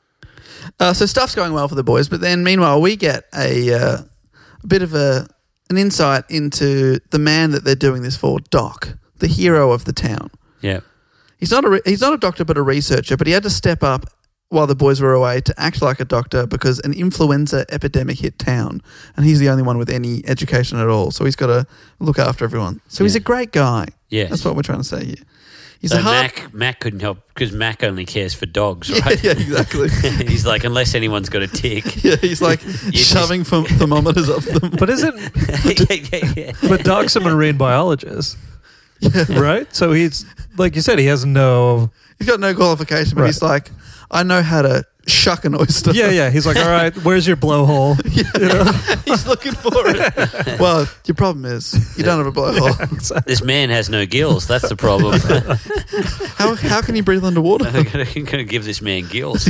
So stuff's going well for the boys, but then meanwhile we get a bit of an insight into the man that they're doing this for, Doc, the hero of the town. Yeah. He's not a doctor but a researcher, but he had to step up while the boys were away to act like a doctor because an influenza epidemic hit town, and he's the only one with any education at all. So he's got to look after everyone. So he's a great guy. Yeah. That's what we're trying to say here. He's so a hard... Mac couldn't help because Mac only cares for dogs, right? Yeah, exactly. He's like, unless anyone's got a tick. Yeah, he's like shoving thermometers up them. But But Doc's a marine biologist. Yeah. Right? So he's, like you said, he has no... He's got no qualification, but Right. he's like, I know how to shuck an oyster. Yeah. He's like, all right, where's your blowhole? He's looking for it. Well, your problem is you don't have a blowhole. This man has no gills. That's the problem. How can he breathe underwater? I'm going to give this man gills.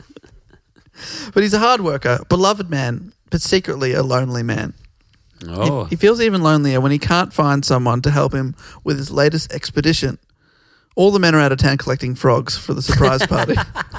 But he's a hard worker, beloved man, but secretly a lonely man. Oh. He feels even lonelier when he can't find someone to help him with his latest expedition. All the men are out of town collecting frogs for the surprise party.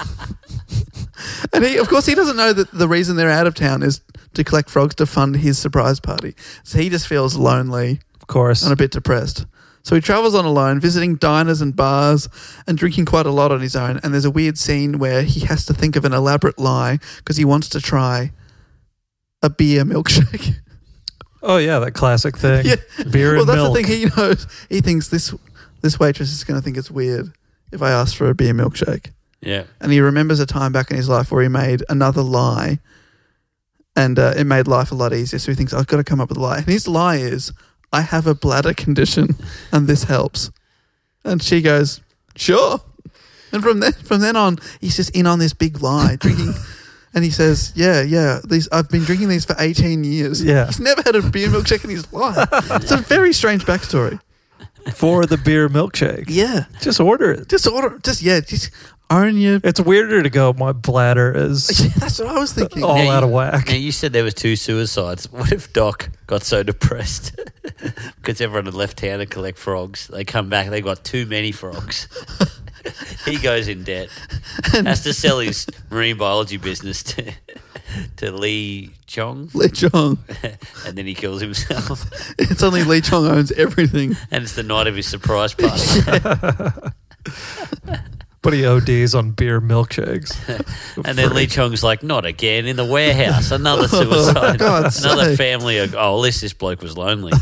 And of course, he doesn't know that the reason they're out of town is to collect frogs to fund his surprise party. So he just feels lonely, Of course. and a bit depressed. So he travels on alone, visiting diners and bars and drinking quite a lot on his own. And there's a weird scene where he has to think of an elaborate lie because he wants to try a beer milkshake. Oh, yeah, that classic thing. Yeah. Beer and Well, that's milk. the thing. He knows. He thinks this waitress is going to think it's weird if I ask for a beer milkshake. Yeah. And he remembers a time back in his life where he made another lie, and it made life a lot easier. So he thinks, I've got to come up with a lie. And his lie is, I have a bladder condition, and this helps. And she goes, sure. And from then on, he's just in on this big lie, drinking. And he says, yeah, I've been drinking these for 18 years. Yeah. He's never had a beer milkshake in his life. It's a very strange backstory. For the beer milkshake. Yeah. Just order it. Just own your... It's weirder to go, my bladder is That's what I was thinking. all out of whack. Now, you said there was 2 suicides. What if Doc got so depressed because everyone had left town to collect frogs? They come back, they got too many frogs. He goes in debt. Has to sell his marine biology business to Lee Chong. Lee Chong. And then he kills himself. It's only Lee Chong owns everything. And it's the night of his surprise party. But he ODs on beer milkshakes. And then Lee Chong's like, not again, in the warehouse, another suicide. God's Another sake. family. At least this bloke was lonely.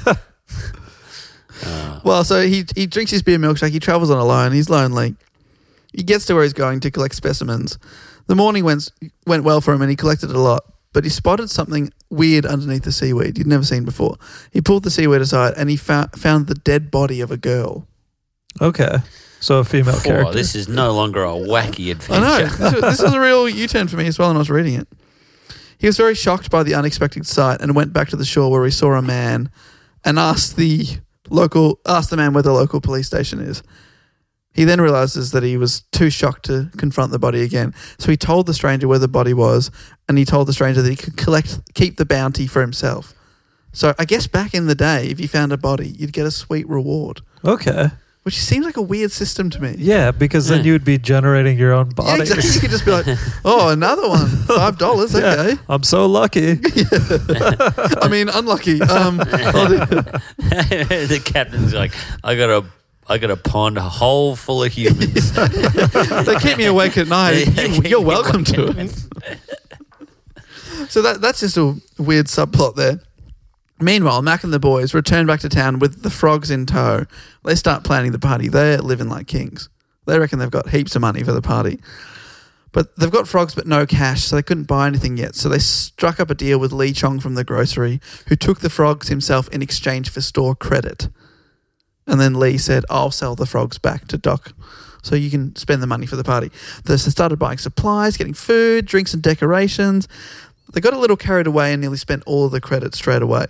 Well, so he drinks his beer milkshake. He travels on alone. He's lonely. He gets to where he's going to collect specimens. The morning went well for him, and he collected a lot. But he spotted something weird underneath the seaweed he'd never seen before. He pulled the seaweed aside, and he found the dead body of a girl. Okay. So a female character. This is no longer a wacky I adventure. know. This was a real U-turn for me as well when I was reading it. He was very shocked by the unexpected sight and went back to the shore where he saw a man and asked the man where the local police station is. He then realizes that he was too shocked to confront the body again. So he told the stranger where the body was, and he told the stranger that he could keep the bounty for himself. So I guess back in the day, if you found a body, you'd get a sweet reward, Okay. which seems like a weird system to me. Yeah, because then you would be generating your own Yeah, bodies. exactly. You could just be like, oh, another one, $5, okay. I'm so lucky. I mean, unlucky. The captain's like, I got a pond hole full of humans. They keep me awake at night. You're welcome to it. So that's just a weird subplot there. Meanwhile, Mac and the boys return back to town with the frogs in tow. They start planning the party. They're living like kings. They reckon they've got heaps of money for the party. But they've got frogs but no cash, so they couldn't buy anything yet. So they struck up a deal with Lee Chong from the grocery, who took the frogs himself in exchange for store credit. And then Lee said, I'll sell the frogs back to Doc so you can spend the money for the party. They started buying supplies, getting food, drinks and decorations. They got a little carried away and nearly spent all of the credit straight away.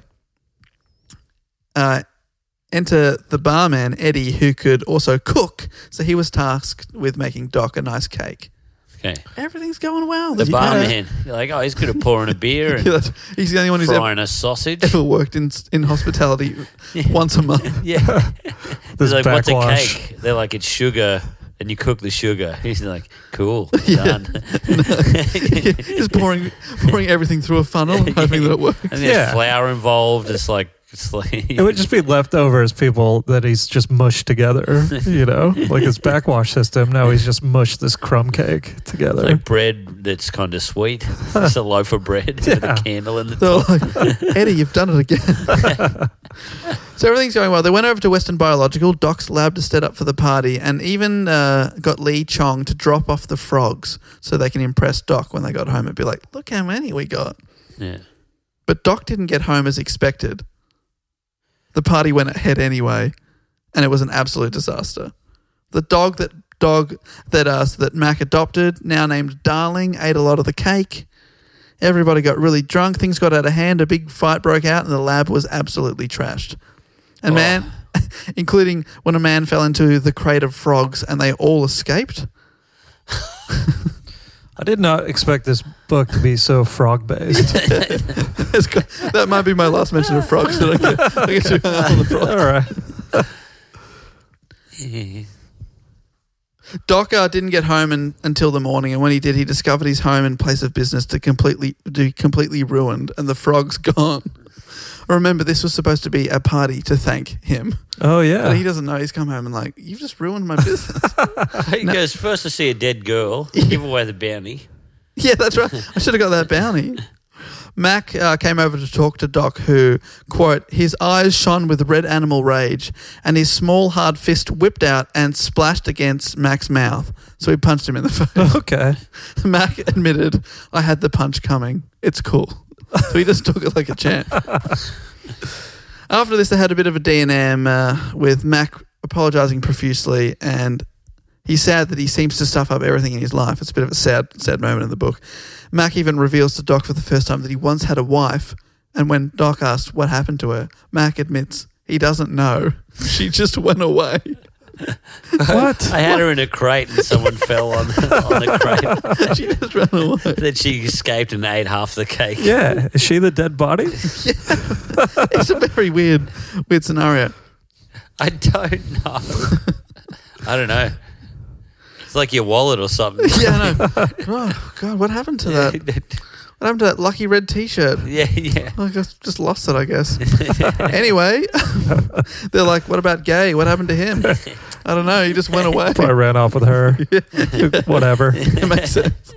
Enter the barman, Eddie, who could also cook. So he was tasked with making Doc a nice cake. Okay. Everything's going well. The barman, you're like, he's good at pouring a beer and He's the only one who's frying a sausage. ever worked in hospitality once a month. Yeah. This He's like, what's a backwash. cake? They're like, it's sugar, and you cook the sugar. He's like, cool, done. Just pouring everything through a funnel and hoping that it works. And there's Yeah. flour involved. It's like It would just be leftovers, people that he's just mushed together, like his backwash system. Now he's just mushed this crumb cake together. like bread that's kind of sweet. It's a loaf of bread with a candle in the They're top. like, Eddie, you've done it again. So everything's going well. They went over to Western Biological, Doc's lab to set up for the party, and even got Lee Chong to drop off the frogs so they can impress Doc when they got home and be like, look how many we got. Yeah. But Doc didn't get home as expected. The party went ahead anyway, and it was an absolute disaster. The dog that Mac adopted, now named Darling, ate a lot of the cake. Everybody got really drunk. Things got out of hand. A big fight broke out, and the lab was absolutely trashed. And including when a man fell into the crate of frogs, and they all escaped. I did not expect this book to be so frog-based. That might be my last mention of frogs. That I get too hung up on the frogs. All right. Doc didn't get home until the morning, and when he did, he discovered his home and place of business to completely ruined, and the frogs gone. Remember, this was supposed to be a party to thank him. Oh, yeah. But he doesn't know. He's come home and like, you've just ruined my business. He goes first to see a dead girl, give away the bounty. Yeah, that's right. I should have got that bounty. Mac came over to talk to Doc, who, quote, his eyes shone with red animal rage, and his small hard fist whipped out and splashed against Mac's mouth. So he punched him in the face. Okay. Mac admitted, I had the punch coming. It's cool. So he just took it like a champ. After this, they had a bit of a D&M with Mac apologising profusely, and he's sad that he seems to stuff up everything in his life. It's a bit of a sad moment in the book. Mac even reveals to Doc for the first time that he once had a wife, and when Doc asks what happened to her, Mac admits he doesn't know. She just went away. What? I had her in a crate and someone fell on the crate. She just ran away. Then she escaped and ate half the cake. Yeah. Is she the dead body? It's a very weird scenario. I don't know. I don't know. It's like your wallet or something. Yeah, I know. Oh, God, what happened to that? What happened to that lucky red T-shirt? Yeah. I just lost it, I guess. Anyway, they're like, what about Gay? What happened to him? I don't know. He just went away. I ran off with her. Whatever. It makes sense.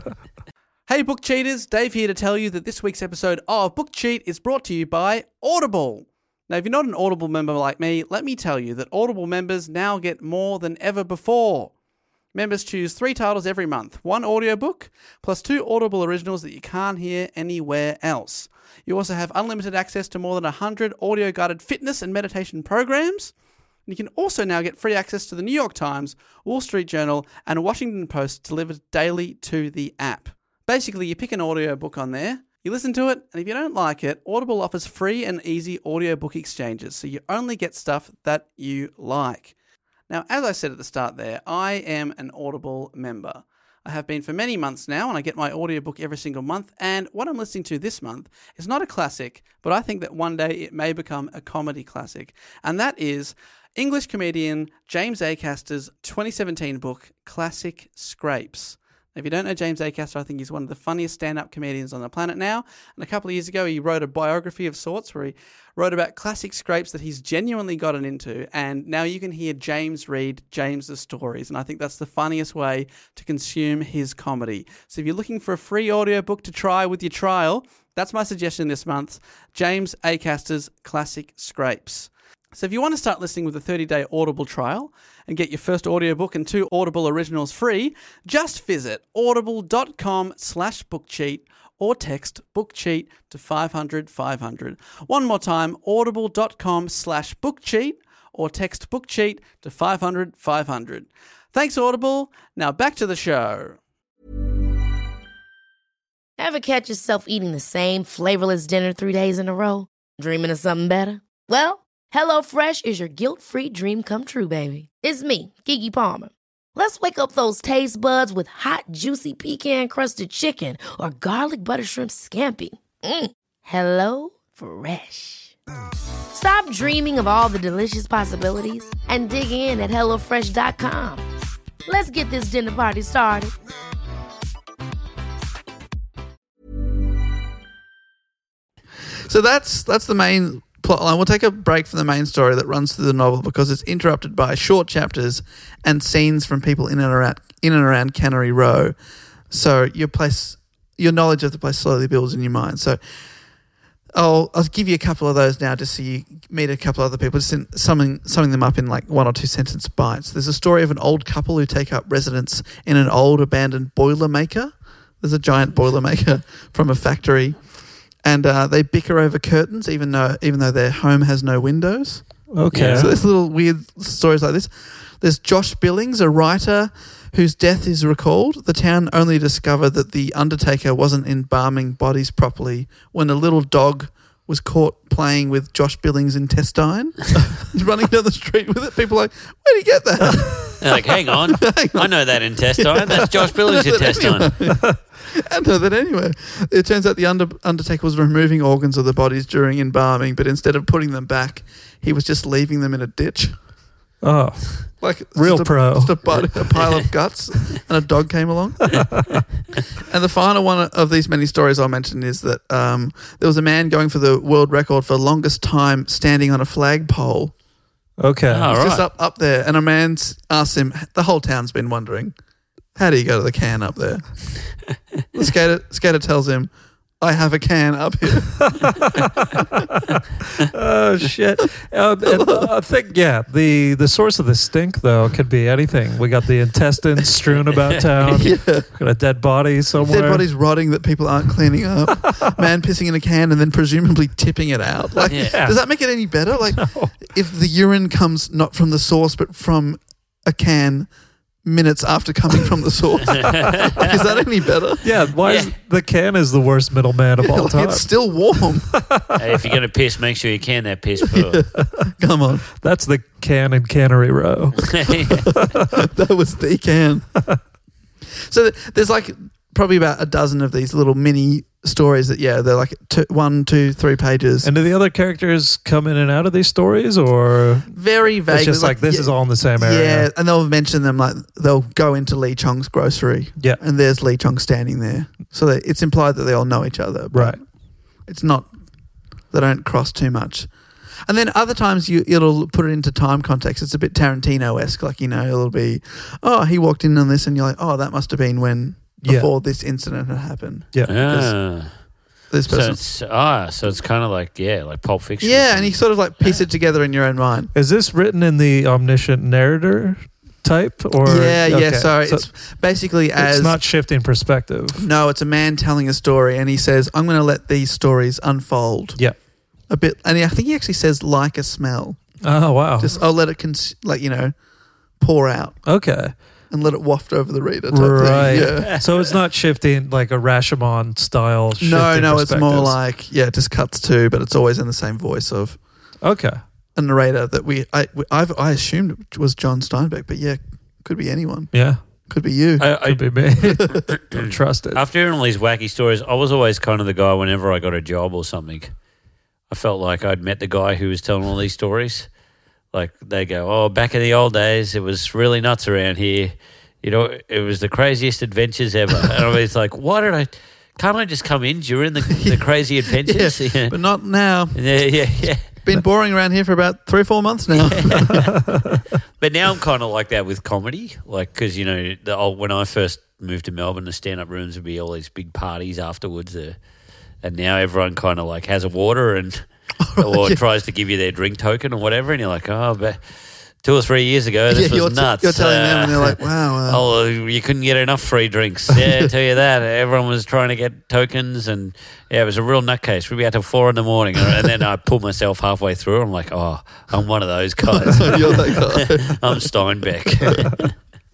Hey book cheaters, Dave here to tell you that this week's episode of Book Cheat is brought to you by Audible. Now, if you're not an Audible member like me, let me tell you that Audible members now get more than ever before. Members choose 3 titles every month, 1 audiobook, plus 2 Audible originals that you can't hear anywhere else. You also have unlimited access to more than 100 audio-guided fitness and meditation programs. And you can also now get free access to the New York Times, Wall Street Journal, and Washington Post delivered daily to the app. Basically, you pick an audiobook on there, you listen to it, and if you don't like it, Audible offers free and easy audiobook exchanges, so you only get stuff that you like. Now, as I said at the start there, I am an Audible member. I have been for many months now, and I get my audiobook every single month, and what I'm listening to this month is not a classic, but I think that one day it may become a comedy classic, and that is English comedian James Acaster's 2017 book, Classic Scrapes. If you don't know James Acaster, I think he's one of the funniest stand-up comedians on the planet now. And a couple of years ago, he wrote a biography of sorts where he wrote about classic scrapes that he's genuinely gotten into. And now you can hear James read James's stories. And I think that's the funniest way to consume his comedy. So if you're looking for a free audiobook to try with your trial, that's my suggestion this month, James Acaster's Classic Scrapes. So if you want to start listening with a 30-day Audible trial and get your first audiobook and 2 Audible originals free, just visit audible.com/bookcheat or text bookcheat to 500 500. One more time, audible.com/bookcheat or text bookcheat to 500 500. Thanks, Audible. Now back to the show. Ever catch yourself eating the same flavorless dinner 3 days in a row? Dreaming of something better? Well, HelloFresh is your guilt-free dream come true, baby. It's me, Keke Palmer. Let's wake up those taste buds with hot, juicy pecan-crusted chicken or garlic butter shrimp scampi. Hello Fresh. Stop dreaming of all the delicious possibilities and dig in at HelloFresh.com. Let's get this dinner party started. So that's the main plotline. We'll take a break from the main story that runs through the novel because it's interrupted by short chapters and scenes from people in and around Cannery Row. So your knowledge of the place slowly builds in your mind. So I'll give you a couple of those now just so you meet a couple of other people, just summing them up in like 1 or 2 sentence bites. There's a story of an old couple who take up residence in an old abandoned Boilermaker. There's a giant Boilermaker from a factory. And they bicker over curtains, even though their home has no windows. Okay. So there's little weird stories like this. There's Josh Billings, a writer whose death is recalled. The town only discovered that the undertaker wasn't embalming bodies properly when a little dog was caught playing with Josh Billings' intestine. He's running down the street with it. People are like, where'd he get that? They're like, hang on. I know that intestine. That's Josh Billings' intestine. I know that anyway. It turns out the undertaker was removing organs of the bodies during embalming, but instead of putting them back, he was just leaving them in a ditch. Oh, Like real pro. Just a pile of guts, and a dog came along. And the final one of these many stories I'll mention is that there was a man going for the world record for longest time standing on a flagpole. Okay. Oh, He's right. just up there, and a man asked him, the whole town's been wondering, how do you go to the can up there? The skater tells him, I have a can up here. Oh, shit. I think, the source of the stink, though, could be anything. We got the intestines strewn about town. Yeah. Got a dead body somewhere. Dead bodies rotting that people aren't cleaning up. Man pissing in a can and then presumably tipping it out. Like, Yeah. Does that make it any better? Like, if the urine comes not from the source but from a can minutes after coming from the source. Is that any better? Yeah, why is the can is the worst middleman of all Like, time? it's still warm. Hey, if you're going to piss, make sure you can that piss for. Come on. That's the can in Cannery Row. That was the can. So there's like probably about a dozen of these little mini stories that, they're like 1, 2, 3 pages. And do the other characters come in and out of these stories, or Very vague. it's just like this is all in the same area? Yeah, and they'll mention them, like they'll go into Lee Chong's grocery. Yeah. And there's Lee Chong standing there. So it's implied that they all know each other. But Right. It's not, they don't cross too much. And then other times it'll put it into time context. It's a bit Tarantino-esque. Like, it'll be, he walked in on this and you're like, that must have been when, before this incident had happened. Yeah. This person. So it's kind of like Pulp Fiction. Yeah, and you sort of like piece it together in your own mind. Is this written in the omniscient narrator type? Or So it's basically it's not shifting perspective. No, it's a man telling a story and he says, I'm going to let these stories unfold. Yeah. A bit, and I think he actually says like a smell. Oh, wow. Just I'll let it pour out Okay. and let it waft over the reader. Type Right. thing. Yeah. So it's not shifting like a Rashomon style. No, it's more perspectives. like it just cuts to, but it's always in the same voice of Okay. a narrator that I assumed it was John Steinbeck, but could be anyone. Yeah. Could be you. Could be me. Don't trust it. After hearing all these wacky stories, I was always kind of the guy whenever I got a job or something. I felt like I'd met the guy who was telling all these stories. Like they go, back in the old days, it was really nuts around here. It was the craziest adventures ever. And I was like, can't I just come in during the crazy adventures? Yeah, but not now. Yeah. Been boring around here for about 3 or 4 months now. But now I'm kind of like that with comedy. Like, because, when I first moved to Melbourne, the stand-up rooms would be all these big parties afterwards. And now everyone kind of like has a water or tries to give you their drink token or whatever. And you're like, but 2 or 3 years ago, this was nuts. You're telling them and they're like, wow. You couldn't get enough free drinks. Yeah, I tell you that. Everyone was trying to get tokens and, it was a real nutcase. We'd be out till 4 a.m. And then I pulled myself halfway through. I'm like, I'm one of those guys. You're that guy. I'm Steinbeck.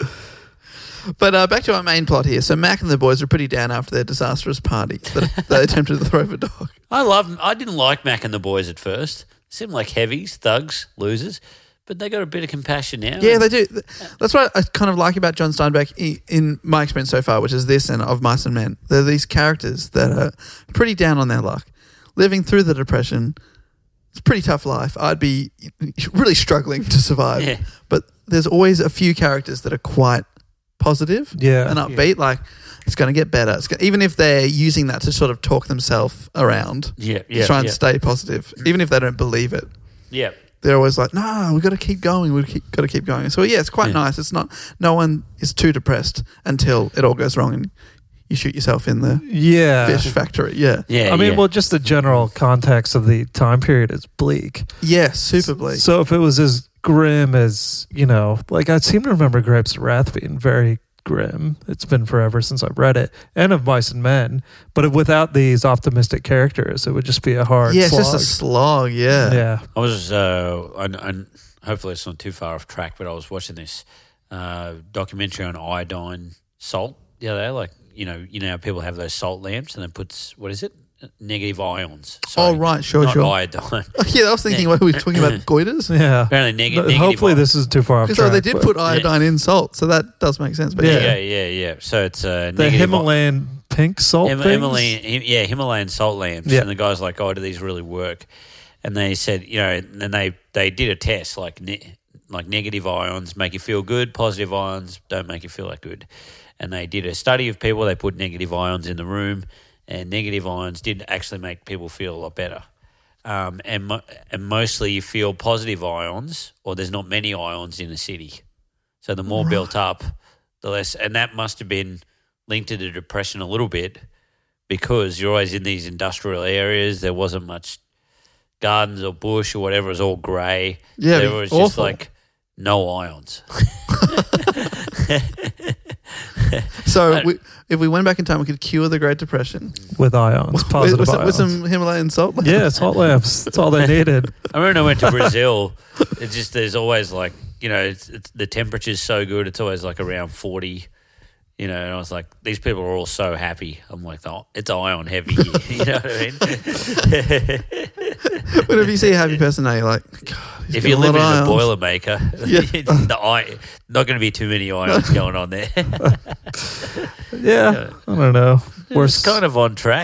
But back to our main plot here. So Mac and the boys were pretty down after their disastrous party that they attempted to throw for dog. I didn't like Mac and the boys at first. Seemed like heavies, thugs, losers. But they got a bit of compassion now. Yeah, they do. That's what I kind of like about John Steinbeck in my experience so far, which is this and Of Mice and Men. They're these characters that are pretty down on their luck, living through the depression. It's a pretty tough life. I'd be really struggling to survive. Yeah. But there's always a few characters that are quite positive and upbeat. Like, it's going to get better. Even if they're using that to sort of talk themselves around, try and stay positive, even if they don't believe it. Yeah. They're always like, no, we've got to keep going. Got to keep going. So, it's quite nice. It's not, no one is too depressed until it all goes wrong and you shoot yourself in the fish factory. Yeah. I mean, well, just the general context of the time period is bleak. Yeah, super bleak. So if it was as grim as, like I seem to remember Grapes of Wrath being very grim. It's been forever since I've read it. And Of Mice and Men. But without these optimistic characters, it would just be a hard slog. It's just a slog, Yeah. I was, and hopefully it's not too far off track, but I was watching this documentary on iodine salt the other day. Like, how people have those salt lamps and then puts, what is it? Negative ions. Sorry, right, sure. Iodine. I was thinking when we were talking about goiters. Yeah. Apparently negative hopefully this is too far off track. So they did put iodine in salt, so that does make sense. But yeah. So it's the Himalayan pink salt Himalayan salt lamps. Yeah. And the guy's like, do these really work? And they said, and then they did a test, like negative ions make you feel good, positive ions don't make you feel that good. And they did a study of people. They put negative ions in the room, and negative ions did actually make people feel a lot better. And mostly you feel positive ions, or there's not many ions in a city. So the more built up, the less. And that must have been linked to the depression a little bit, because you're always in these industrial areas. There wasn't much gardens or bush or whatever. It was all grey. Yeah, there was just like no ions. So if we went back in time, we could cure the Great Depression with ions, positive ions. With some Himalayan salt lamps. Yeah, salt lamps. That's all they needed. I remember I went to Brazil. There's always like it's the temperature's so good. It's always like around 40. And I was like, these people are all so happy. I'm like, oh, it's ion heavy here. You know what I mean? Whenever you see a happy person now, you're like, God, if you're living in a ions. Boilermaker, not going to be too many ions going on there. Yeah, I don't know. We're It's kind of on track.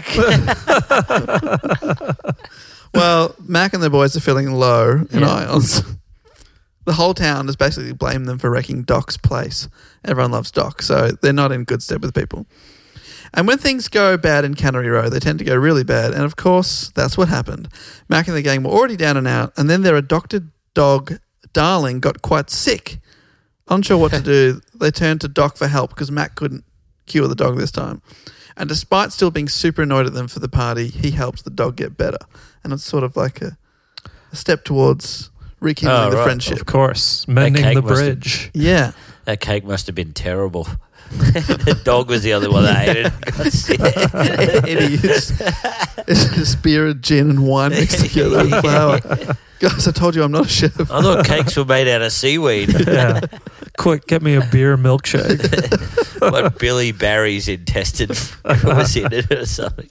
Well, Mac and the boys are feeling low in ions. The whole town has basically blamed them for wrecking Doc's place. Everyone loves Doc, so they're not in good stead with people. And when things go bad in Cannery Row, they tend to go really bad. And of course, that's what happened. Mac and the gang were already down and out, and then their adopted dog, Darling, got quite sick. Unsure what to do, they turned to Doc for help because Mac couldn't cure the dog this time. And despite still being super annoyed at them for the party, he helps the dog get better. And it's sort of like a step towards rekindling the friendship. Of course, mending cake the must have- bridge. Yeah. That cake must have been terrible. The dog was the other one that ate it. Got sick. It's a spear of gin and wine mixed together with flour. Guys, I told you I'm not a chef. I thought cakes were made out of seaweed. Yeah. Quick, get me a beer milkshake. What Billy Barry's intestine was in it or something.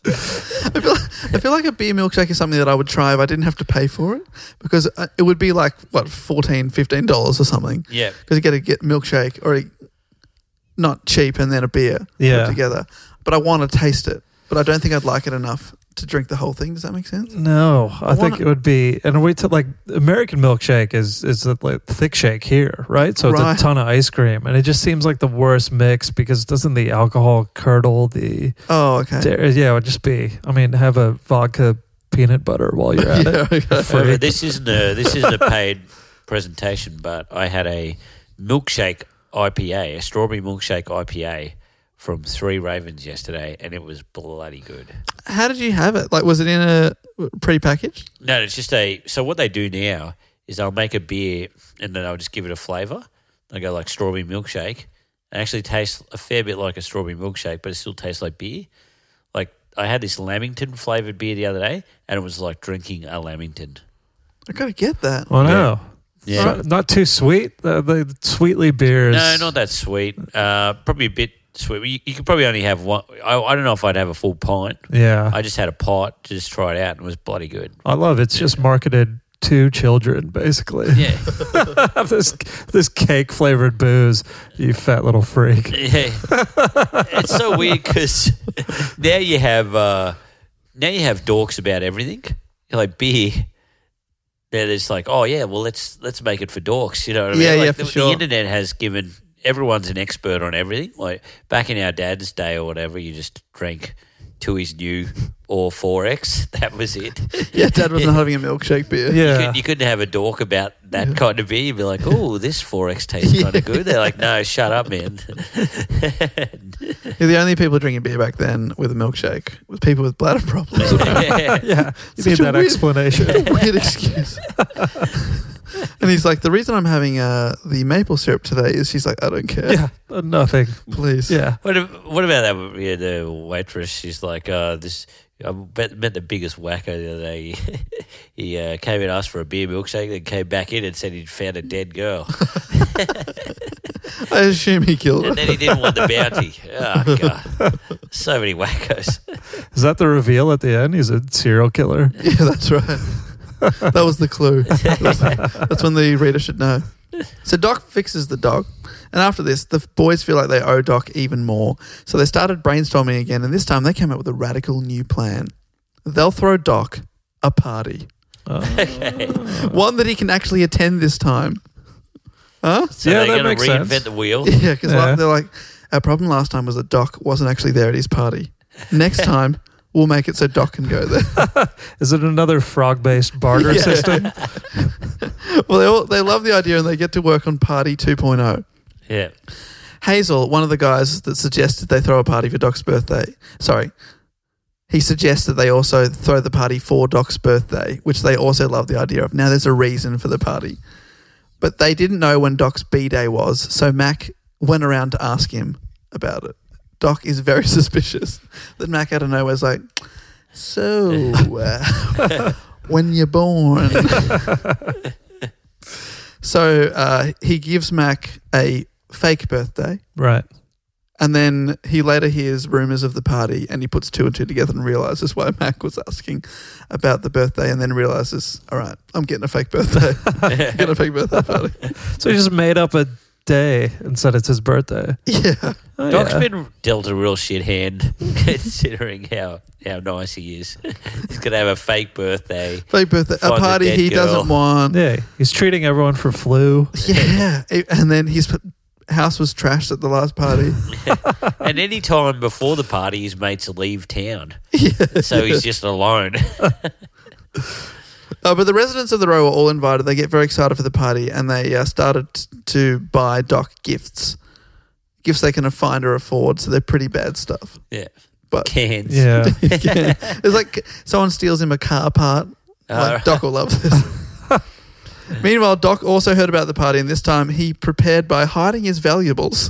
I feel like a beer milkshake is something that I would try if I didn't have to pay for it, because it would be like, $14, $15 or something. Yeah. Because you get milkshake or not cheap and then a beer Yeah. put together. But I want to taste it. But I don't think I'd like it enough to drink the whole thing. Does that make sense? No, I think it would be, and we took like American milkshake is like thick shake here, right? So it's Right. a ton of ice cream, and it just seems like the worst mix because doesn't the alcohol curdle the? Oh, okay. Yeah, it would just be. I mean, have a vodka peanut butter while you're at Yeah, it. okay. Free. This isn't a paid presentation, but I had a milkshake IPA, a strawberry milkshake IPA from Three Ravens yesterday, and it was bloody good. How did you have it? Like, was it in a pre-packaged? No, it's just so what they do now is they'll make a beer and then they'll just give it a flavour. They go like strawberry milkshake. It actually tastes a fair bit like a strawberry milkshake, but it still tastes like beer. Like I had this Lamington flavoured beer the other day, and it was like drinking a Lamington. I gotta get that. Oh no, Yeah. not too sweet. The sweetly beers. No, not that sweet. Probably a bit sweet. You could probably only have one. I don't know if I'd have a full pint. Yeah, I just had a pot to just try it out, and it was bloody good. I love it. It's just marketed to children, basically. Yeah. Have this cake flavored booze, you fat little freak. Yeah, it's so weird because now you have dorks about everything. You're like beer. They're just like, oh yeah, well let's make it for dorks. You know what I mean? Yeah, like yeah, for sure. The internet has given everyone's an expert on everything. Like back in our dad's day or whatever, you just drank Tui's New or 4X. That was it. Yeah, Dad wasn't having a milkshake beer. Yeah. You couldn't have a dork about that kind of beer. You'd be like, oh, this 4X tastes kind of good. They're like, no, shut up, man. Yeah, the only people drinking beer back then with a milkshake was people with bladder problems. Yeah, you Such need a that weird- explanation. Weird excuse. And he's like, the reason I'm having the maple syrup today is she's like, I don't care. Yeah, nothing. Please. Yeah. What about that? Yeah, the waitress. She's like, this. I met the biggest wacko the other day. He came and asked for a beer milkshake, then came back in and said he'd found a dead girl, I assume he killed her. and then he didn't want the bounty. Oh god, so many wackos. Is that the reveal at the end? He's a serial killer. Yeah, that's right. That was the clue. That's when the reader should know. So Doc fixes the dog, and after this, the boys feel like they owe Doc even more. So they started brainstorming again, and this time they came up with a radical new plan. They'll throw Doc a party. One that he can actually attend this time. Huh? So Yeah, they're that going makes to reinvent sense. the wheel. Yeah, because Yeah. they're like, our problem last time was that Doc wasn't actually there at his party. Next time, we'll make it so Doc can go there. Is it another frog-based barter Yeah. system? Well, they love the idea, and they get to work on Party 2.0. Yeah. Hazel, one of the guys that suggested they throw a party for Doc's birthday. Sorry. He suggests that they also throw the party for Doc's birthday, which they also love the idea of. Now there's a reason for the party. But they didn't know when Doc's B-Day was, so Mac went around to ask him about it. Doc is very suspicious that Mac out of nowhere is like, so, when you're born. So he gives Mac a fake birthday, Right. and then he later hears rumours of the party, and he puts two and two together and realises why Mac was asking about the birthday, and then realises, all right, I'm getting a fake birthday. I'm getting a fake birthday party. So he just made up a day and said it's his birthday. Yeah. Oh, Doc's yeah. been dealt a real shit hand, considering how nice he is. He's going to have a fake birthday. Fake birthday. A Find a party dead he girl. doesn't want. Yeah, he's treating everyone for flu. Yeah. And then his house was trashed at the last party. And any time before the party, his mates leave town. So he's just alone. But the residents of the row were all invited. They get very excited for the party, and they started to buy Doc gifts. Gifts they can find or afford, so they're pretty bad stuff. Yeah. But Cans. Yeah. yeah. It's like someone steals him a car part. Like, Doc will love this. Meanwhile, Doc also heard about the party, and this time he prepared by hiding his valuables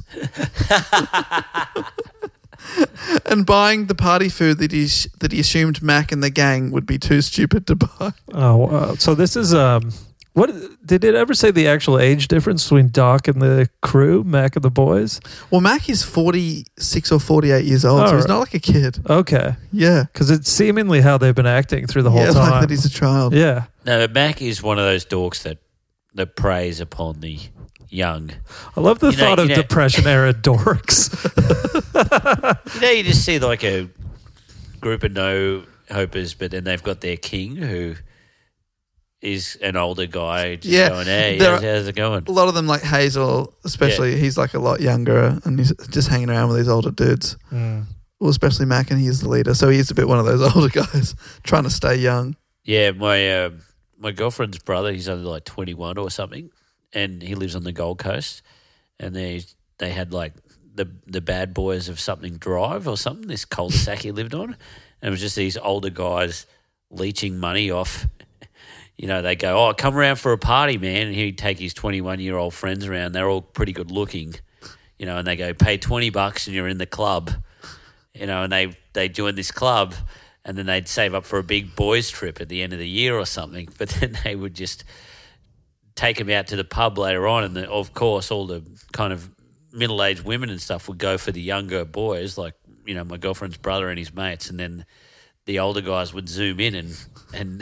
and buying the party food that he assumed Mac and the gang would be too stupid to buy. Oh, wow. So this is what did it ever say the actual age difference between Doc and the crew, Mac and the boys? Well, Mac is 46 or 48 years old, so he's not like a kid. Okay, Yeah. because it's seemingly how they've been acting through the whole Yeah, time. like that he's a child. Yeah. No, but Mac is one of those dorks that preys upon the young. I love the You know- thought of you know- Depression era dorks. You just see like a group of no-hopers, but then they've got their king who is an older guy just Yeah, going, hey, there how's it going? A lot of them, like Hazel, especially, he's like a lot younger and he's just hanging around with these older dudes. Well, especially Mac, and he's the leader, so he's a bit one of those older guys trying to stay young. Yeah, my girlfriend's brother, he's only like 21 or something, and he lives on the Gold Coast, and they had like the bad boys of something drive or something, this cul-de-sac he lived on, and it was just these older guys leeching money off. You know, they go, oh, come around for a party, man, and he'd take his 21-year-old friends around. They're all pretty good looking, you know, and they go, pay $20 and you're in the club, you know, and they join this club. And then they'd save up for a big boys' trip at the end of the year or something. But then they would just take them out to the pub later on. And of course, all the kind of middle-aged women and stuff would go for the younger boys, like, you know, my girlfriend's brother and his mates. And then the older guys would zoom in and and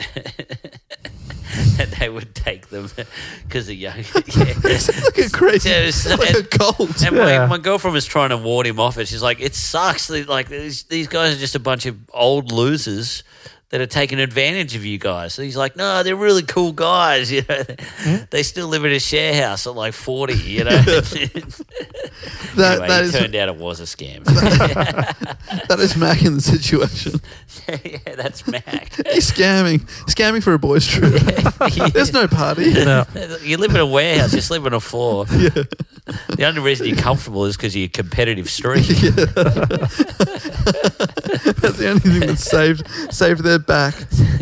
they would take them because the young. Yeah. It's like a crazy, like a cult. And Yeah. my girlfriend was trying to ward him off it. She's like, it sucks. Like these guys are just a bunch of old losers that are taking advantage of you guys. So he's like, no, they're really cool guys. You know, they still live in a share house at like 40. You know, anyway, it turned out it was a scam. That is Mac in the situation. Yeah, that's Mac. He's scamming for a boys' trip. There's no party. No. You live in a warehouse, you sleep on a floor. Yeah. The only reason you're comfortable is because of your competitive streak. That's the only thing that saved their back.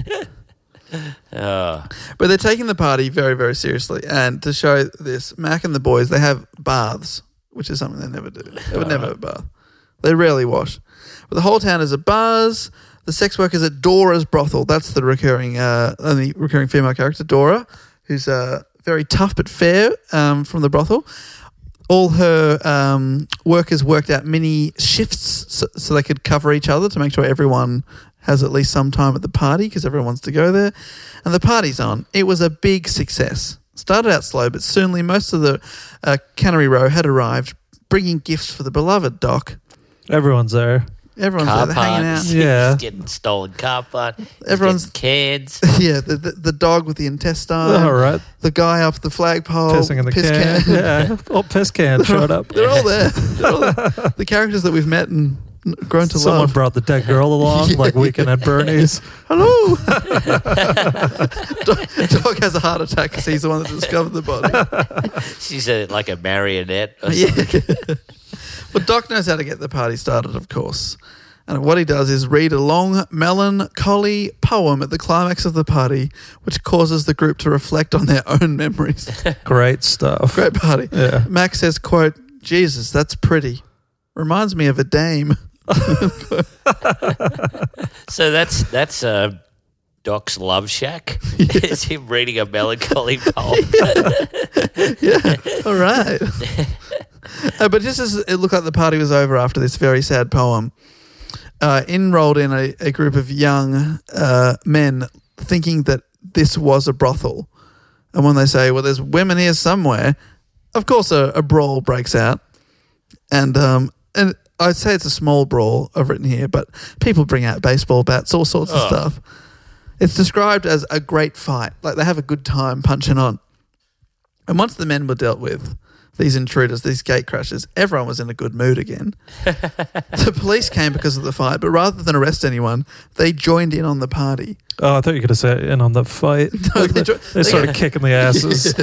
But they're taking the party very, very seriously. And to show this, Mac and the boys, they have baths, which is something they never do. They would never have a bath. They rarely wash. But the whole town is a buzz. The sex workers at Dora's brothel. That's the only recurring female character, Dora, who's very tough but fair from the brothel. All her workers worked out mini shifts so they could cover each other to make sure everyone has at least some time at the party because everyone wants to go there. And the party's on. It was a big success. Started out slow, but soonly most of the Cannery Row had arrived, bringing gifts for the beloved Doc. Everyone's there. Everyone's Car there, they're hanging out. parts. Yeah. He's getting stolen car part. Everyone's- cans. Yeah, the dog with the intestine. All right. The guy up the flagpole. Pissing in the piss can. Yeah. Oh, piss can showed up. They're all there. The characters that we've met and grown to Someone love. brought the dead girl along, Yeah. like Weekend at Bernie's. Hello. Dog has a heart attack because he's the one that discovered the body. She's like a marionette. Yeah. But Doc knows how to get the party started, of course. And what he does is read a long, melancholy poem at the climax of the party, which causes the group to reflect on their own memories. Great stuff. Great party. Yeah. Max says, quote, Jesus, that's pretty. Reminds me of a dame. So that's Doc's Love Shack. It's him reading a melancholy poem. Yeah, all right. But just as it looked like the party was over after this very sad poem, enrolled in a group of young men thinking that this was a brothel. And when they say, well, there's women here somewhere, of course a brawl breaks out. And I'd say it's a small brawl, I've written here, but people bring out baseball bats, all sorts of stuff. It's described as a great fight. Like they have a good time punching on. And once the men were dealt with, these intruders, these gate crashers, everyone was in a good mood again. The police came because of the fight, but rather than arrest anyone, they joined in on the party. Oh, I thought you could have said in on the fight. No, they started kicking the asses.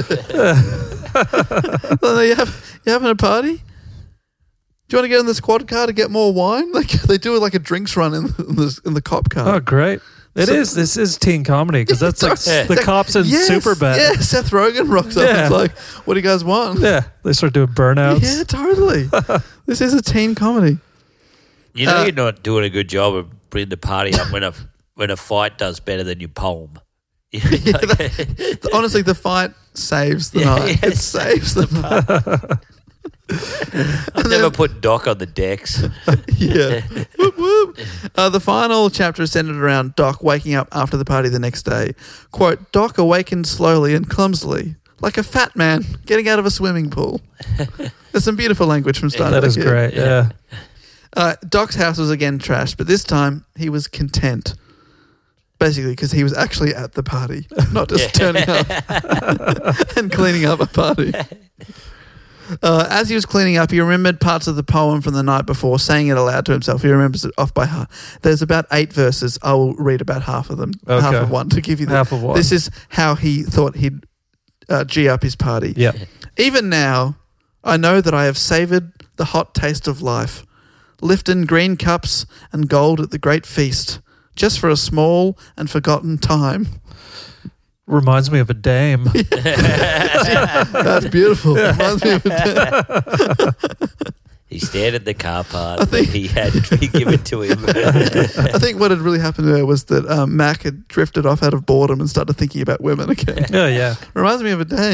You having a party? Do you want to get in the squad car to get more wine? Like they do like a drinks run in the cop car. Oh, great. This is teen comedy because that's like the cops in Superbad. Yeah, Seth Rogen rocks up. Yeah. It's like, what do you guys want? Yeah, they start doing burnouts. Yeah, totally. This is a teen comedy. You know you're not doing a good job of bringing the party up when a fight does better than your poem. Honestly, the fight saves the night. Yeah, it saves the night. I've never put Doc on the decks. Yeah. Whoop, whoop. The final chapter is centered around Doc waking up after the party the next day. Quote, Doc awakened slowly and clumsily, like a fat man getting out of a swimming pool. There's some beautiful language from Steinbeck. That is great, yeah. Doc's house was again trashed, but this time he was content. Basically, because he was actually at the party, not just turning up and cleaning up a party. As he was cleaning up, he remembered parts of the poem from the night before, saying it aloud to himself. He remembers it off by heart. There's about 8 verses. I will read about half of them, half of one, to give you half of one. This is how he thought he'd G up his party. Yeah. Even now, I know that I have savoured the hot taste of life, lifting green cups and gold at the great feast, just for a small and forgotten time. Reminds me of a dame. That's beautiful. Reminds me of a dame. He stared at the car part that he had been given to him. I think what had really happened there was that Mac had drifted off out of boredom and started thinking about women again. Oh, yeah. Reminds me of a dame.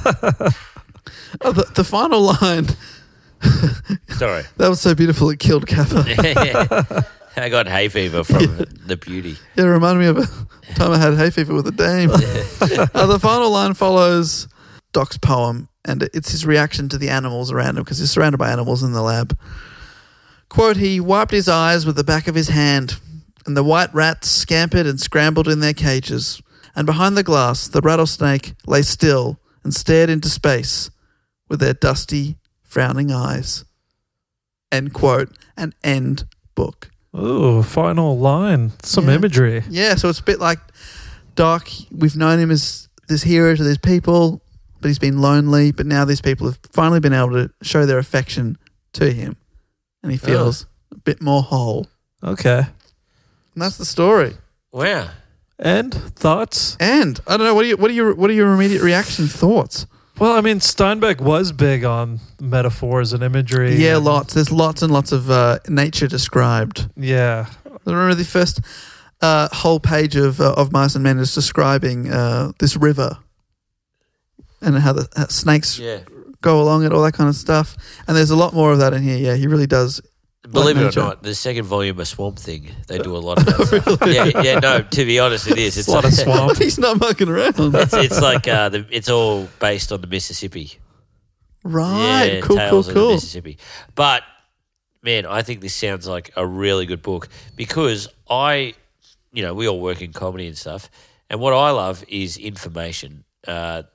The final line. Sorry. That was so beautiful it killed Kappa. I got hay fever from the beauty. Yeah, it reminded me of a time I had hay fever with a dame. The final line follows Doc's poem, and it's his reaction to the animals around him because he's surrounded by animals in the lab. Quote, he wiped his eyes with the back of his hand, and the white rats scampered and scrambled in their cages, and behind the glass the rattlesnake lay still and stared into space with their dusty, frowning eyes. End quote, and end book. Ooh, final line. Some imagery. Yeah, so it's a bit like Doc. We've known him as this hero to these people, but he's been lonely. But now these people have finally been able to show their affection to him, and he feels a bit more whole. Okay. And that's the story. Wow. And thoughts? And I don't know. What are your immediate reactions, thoughts? Well, I mean, Steinbeck was big on metaphors and imagery. Yeah, and, lots. There's lots and lots of nature described. Yeah. I remember the first whole page of Mice and Men is describing this river and how the snakes go along it, all that kind of stuff. And there's a lot more of that in here. Yeah, he really does. Believe like it or not, the second volume of Swamp Thing, they do a lot of that stuff. Yeah, no, to be honest, it is. It's a lot of swamp. He's not mucking around. It's like it's all based on the Mississippi. Right. Yeah, Cool. Tales of the Mississippi. But, man, I think this sounds like a really good book because we all work in comedy and stuff, and what I love is information that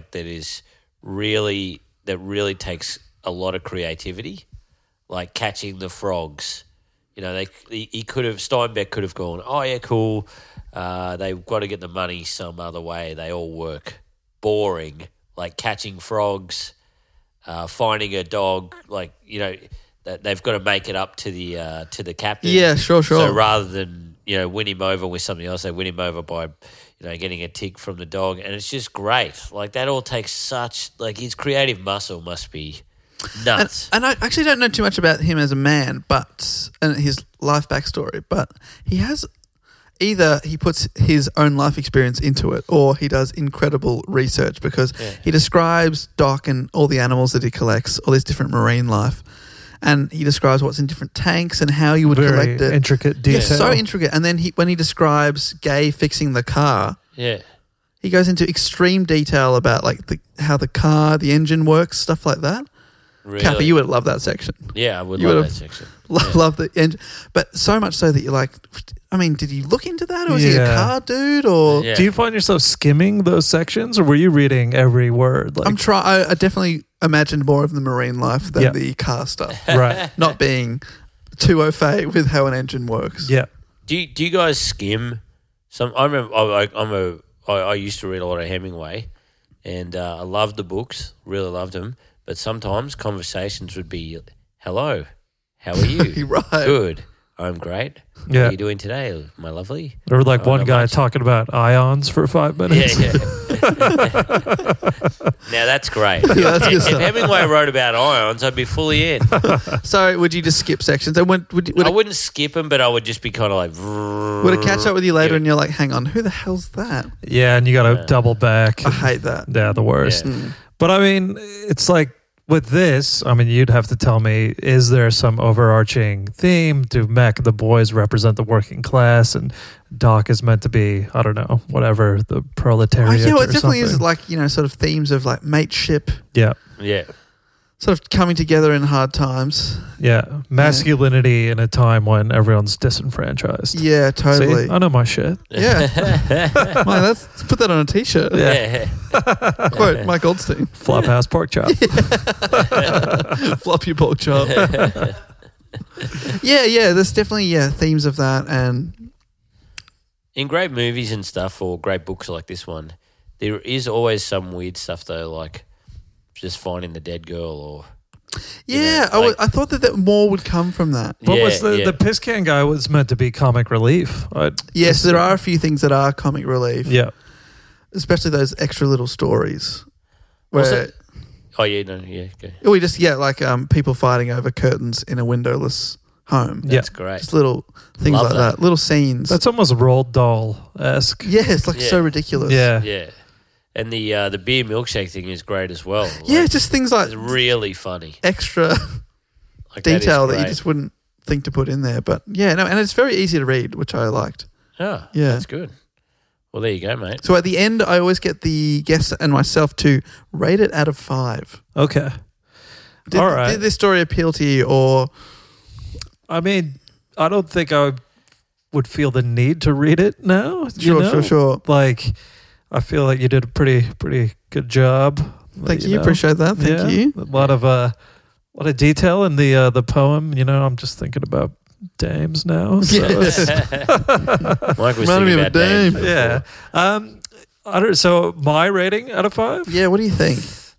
really takes a lot of creativity. Like catching the frogs, Steinbeck could have gone, oh yeah, cool. They've got to get the money some other way. They all work. Boring, like catching frogs, finding a dog. That they've got to make it up to the captain. Yeah, sure. So rather than win him over with something else, they win him over by getting a tick from the dog, and it's just great. Like that all takes such his creative muscle must be. Nuts. And I actually don't know too much about him as a man, and his life backstory, but he has either he puts his own life experience into it or he does incredible research because he describes Doc and all the animals that he collects, all this different marine life. And he describes what's in different tanks and how you would collect it. Intricate detail. Yeah, so intricate. And then when he describes Gay fixing the car, he goes into extreme detail about like how the car, the engine works, stuff like that. Really? Cappy, you would love that section. Yeah, I would love that section. Love the engine. But so much so that you're like, I mean, did you look into that? Or was he a car dude? Or Yeah. Do you find yourself skimming those sections or were you reading every word? Like, I definitely imagined more of the marine life than the car stuff. Right. Not being too au fait with how an engine works. Yeah. Do you guys skim some? I remember I used to read a lot of Hemingway, and I loved the books, really loved them. But sometimes conversations would be, "Hello, how are you? Right. Good. I'm great. Yeah. What are you doing today, my lovely?" Or like Oh, one not guy much. talking about ions for 5 minutes. Yeah. Now that's great. Yeah, that's good if stuff. Hemingway wrote about ions, I'd be fully in. So would you just skip sections? And would I it, wouldn't skip them, but I would just be kind of like. would it catch up with you later Yeah. and you're like, hang on, who the hell's that? Yeah, and you got to double back. I hate that. Yeah, the worst. Yeah. But I mean, it's like with this, I mean, you'd have to tell me, is there some overarching theme? Do Mac, the boys, represent the working class and Doc is meant to be, I don't know, whatever, the proletariat It or definitely is something? like, sort of themes of like mateship, Yeah, Yeah. sort of coming together in hard times. yeah. Masculinity in a time when everyone's disenfranchised. Yeah, totally. See, I know my shit. Yeah. Man, let's put that on a t-shirt. Yeah. Quote Mike Goldstein. Flophouse pork chop. Flop your pork chop. Yeah, there's definitely themes of that. And In great movies and stuff, or great books like this one, there is always some weird stuff though, like just finding the dead girl, or I thought that more would come from that. What was Yeah, the piss can guy was meant to be comic relief. Yes, there are a few things that are comic relief. Yeah. Especially those extra little stories. What's Where it? Oh yeah, no, yeah, okay. we just like people fighting over curtains in a windowless home. Yeah. That's great. Just little things Love like that. that. Little scenes. That's almost Roald Dahl-esque. yeah, it's like Yeah. so ridiculous. Yeah. Yeah, and the beer milkshake thing is great as well. Yeah, Like, just things like it's really funny. extra Like, detail is that you great. just wouldn't think to put in there. But and it's very easy to read, which I liked. Oh, Yeah. that's good. Well, there you go, mate. So at the end, I always get the guest and myself to rate it out of 5. Okay. Did, All right. Did this story appeal to you, or I mean, I don't think I would feel the need to read it now. Sure. Like, I feel like you did a pretty good job. Thank you. Appreciate that. Thank you. A lot of detail in the poem. I'm just thinking about dames now. So it's- Mike was Reminded me thinking of about dames Dame. before. yeah. I don't. So my rating out of 5. Yeah, what do you think?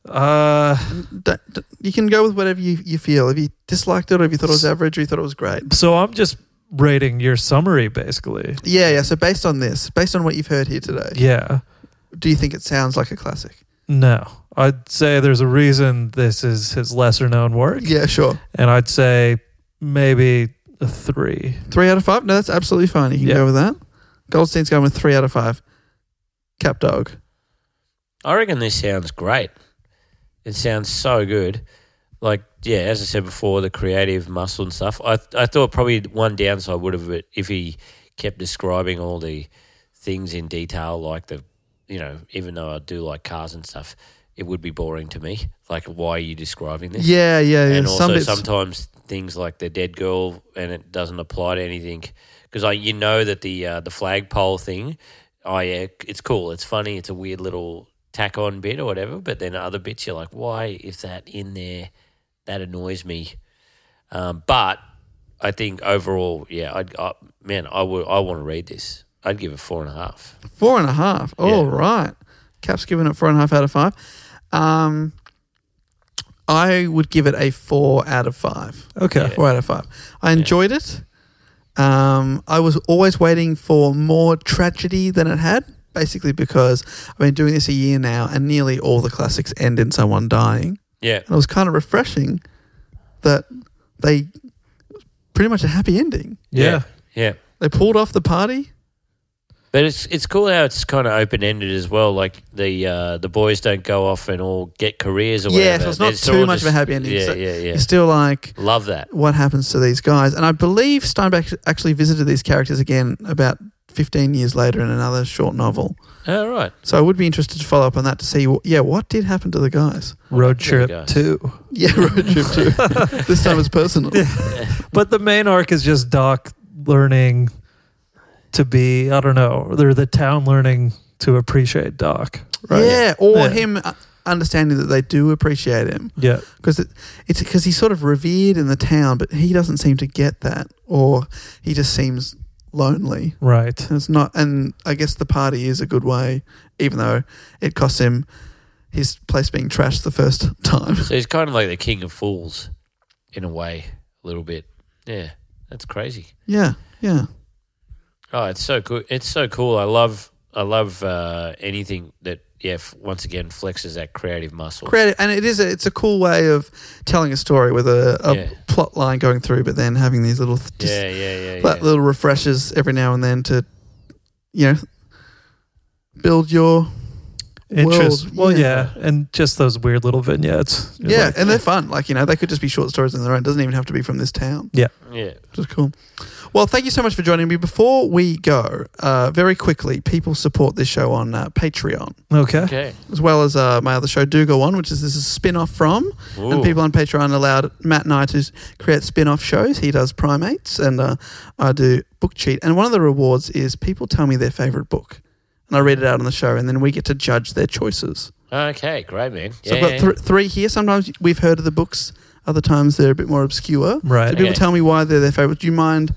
You can go with whatever you feel. If you disliked it, or if you thought it was average, or you thought it was great. So I'm just rating your summary, basically. Yeah. So based on what you've heard here today, Yeah. do you think it sounds like a classic? No, I'd say there's a reason this is his lesser known work. Yeah, sure. And I'd say maybe a 3. 3 out of 5? No, that's absolutely fine. You can Yeah. go with that. Goldstein's going with 3 out of 5. Cap Dog. I reckon this sounds great. It sounds so good. Like, yeah, as I said before, the creative muscle and stuff. I thought probably one downside would have been if he kept describing all the things in detail, like even though I do like cars and stuff, it would be boring to me. Like, why are you describing this? Yeah. And Some also bits, sometimes things like the dead girl, and it doesn't apply to anything because that the flagpole thing. Oh yeah, it's cool. It's funny. It's a weird little tack on bit or whatever. But then other bits, you're like, why is that in there? That annoys me. But I think overall, yeah, I want to read this. I'd give it 4.5. 4.5. All Yeah. right. Cap's giving it 4.5 out of 5. I would give it a 4 out of 5. Okay. 4 out of 5. I enjoyed it. I was always waiting for more tragedy than it had, basically because I've been doing this a year now and nearly all the classics end in someone dying. Yeah. And it was kind of refreshing that they pretty much a happy ending. Yeah. Yeah. They pulled off the party But it's cool how it's kind of open ended as well. Like the boys don't go off and all get careers or whatever. Yeah, so it's not too much of a happy ending. Yeah, So yeah. You're still like, Love that. what happens to these guys? And I believe Steinbeck actually visited these characters again about 15 years later in another short novel. Oh, right. So I would be interested to follow up on that to see, what did happen to the guys? Road There we Trip go. 2. Yeah, road trip too. This time it's personal. But the main arc is just Doc learning to be, I don't know, they're the town learning to appreciate Doc. Right? Yeah, or Yeah. him understanding that they do appreciate him. Yeah. Because it's because he's sort of revered in the town, but he doesn't seem to get that, or he just seems lonely. Right. It's not, and I guess the party is a good way, even though it costs him his place being trashed the first time. So he's kind of like the king of fools in a way, a little bit. Yeah, that's crazy. Yeah, yeah. Oh, it's so cool. It's so cool. I love anything that, once again, flexes that creative muscle. Creative, and it's a cool way of telling a story with a Yeah. plot line going through, but then having these little Yeah. little refreshers every now and then to, build your Interest. world. Well, yeah. And just those weird little vignettes. You're Yeah, like, and they're fun. Like, they could just be short stories on their own. It doesn't even have to be from this town, Yeah. which is cool. Well, thank you so much for joining me. Before we go, very quickly, people support this show on Patreon, okay. Okay. as well as my other show, Do Go On, which is a spin-off from. Ooh. And people on Patreon allowed Matt and I to create spin-off shows. He does Primates, and I do Book Cheat. And one of the rewards is people tell me their favourite book, and I read it out on the show, and then we get to judge their choices. Okay, great, man. So I've got three here. Sometimes we've heard of the books. Other times they're a bit more obscure. Right. So people Okay. tell me why they're their favourite. Do you mind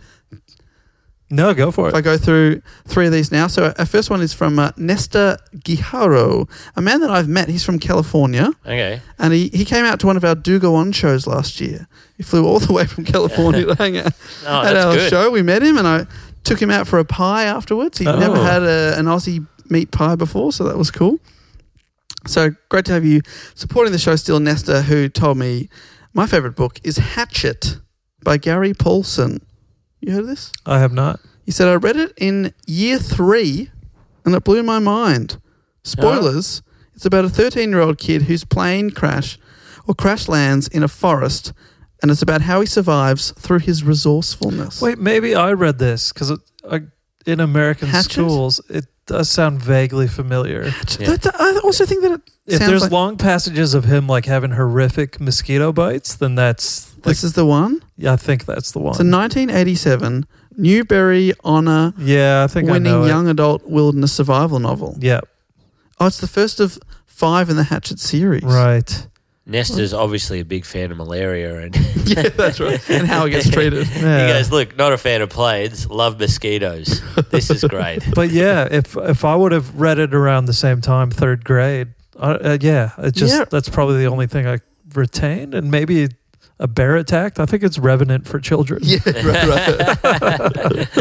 No, go for if I it. go through three of these now? So our first one is from Nestor Guijaro, a man that I've met. He's from California, Okay. and he came out to one of our Do Go On shows last year. He flew all the way from California to hang out Oh, at that's our good. show. We met him, and I took him out for a pie afterwards. He'd never Oh. had an Aussie meat pie before, so that was cool. So great to have you supporting the show still, Nestor, who told me my favourite book is Hatchet by Gary Paulson. You heard of this? I have not. He said, I read it in year 3 and it blew my mind. Spoilers, it's about a 13-year-old kid whose plane crash lands in a forest, and it's about how he survives through his resourcefulness. Wait, maybe I read this because in American Hatchet? schools, it does sound vaguely familiar. Yeah. I also think that it If sounds there's like long passages of him like having horrific mosquito bites, then that's like, this is the one. yeah, I think that's the one. It's a 1987 Newbery Honor Yeah, I think I winning know young adult wilderness survival novel. it. Yeah, Oh, it's the first of 5 in the Hatchet series. right. Nestor's obviously a big fan of malaria, and Yeah, that's right. And how it gets treated. Yeah. he goes, "Look, not a fan of planes, love mosquitoes. This is great." But yeah, if I would have read it around the same time, 3rd grade, that's probably the only thing I retained, and maybe a bear attacked. I think it's Revenant for children. Yeah, right.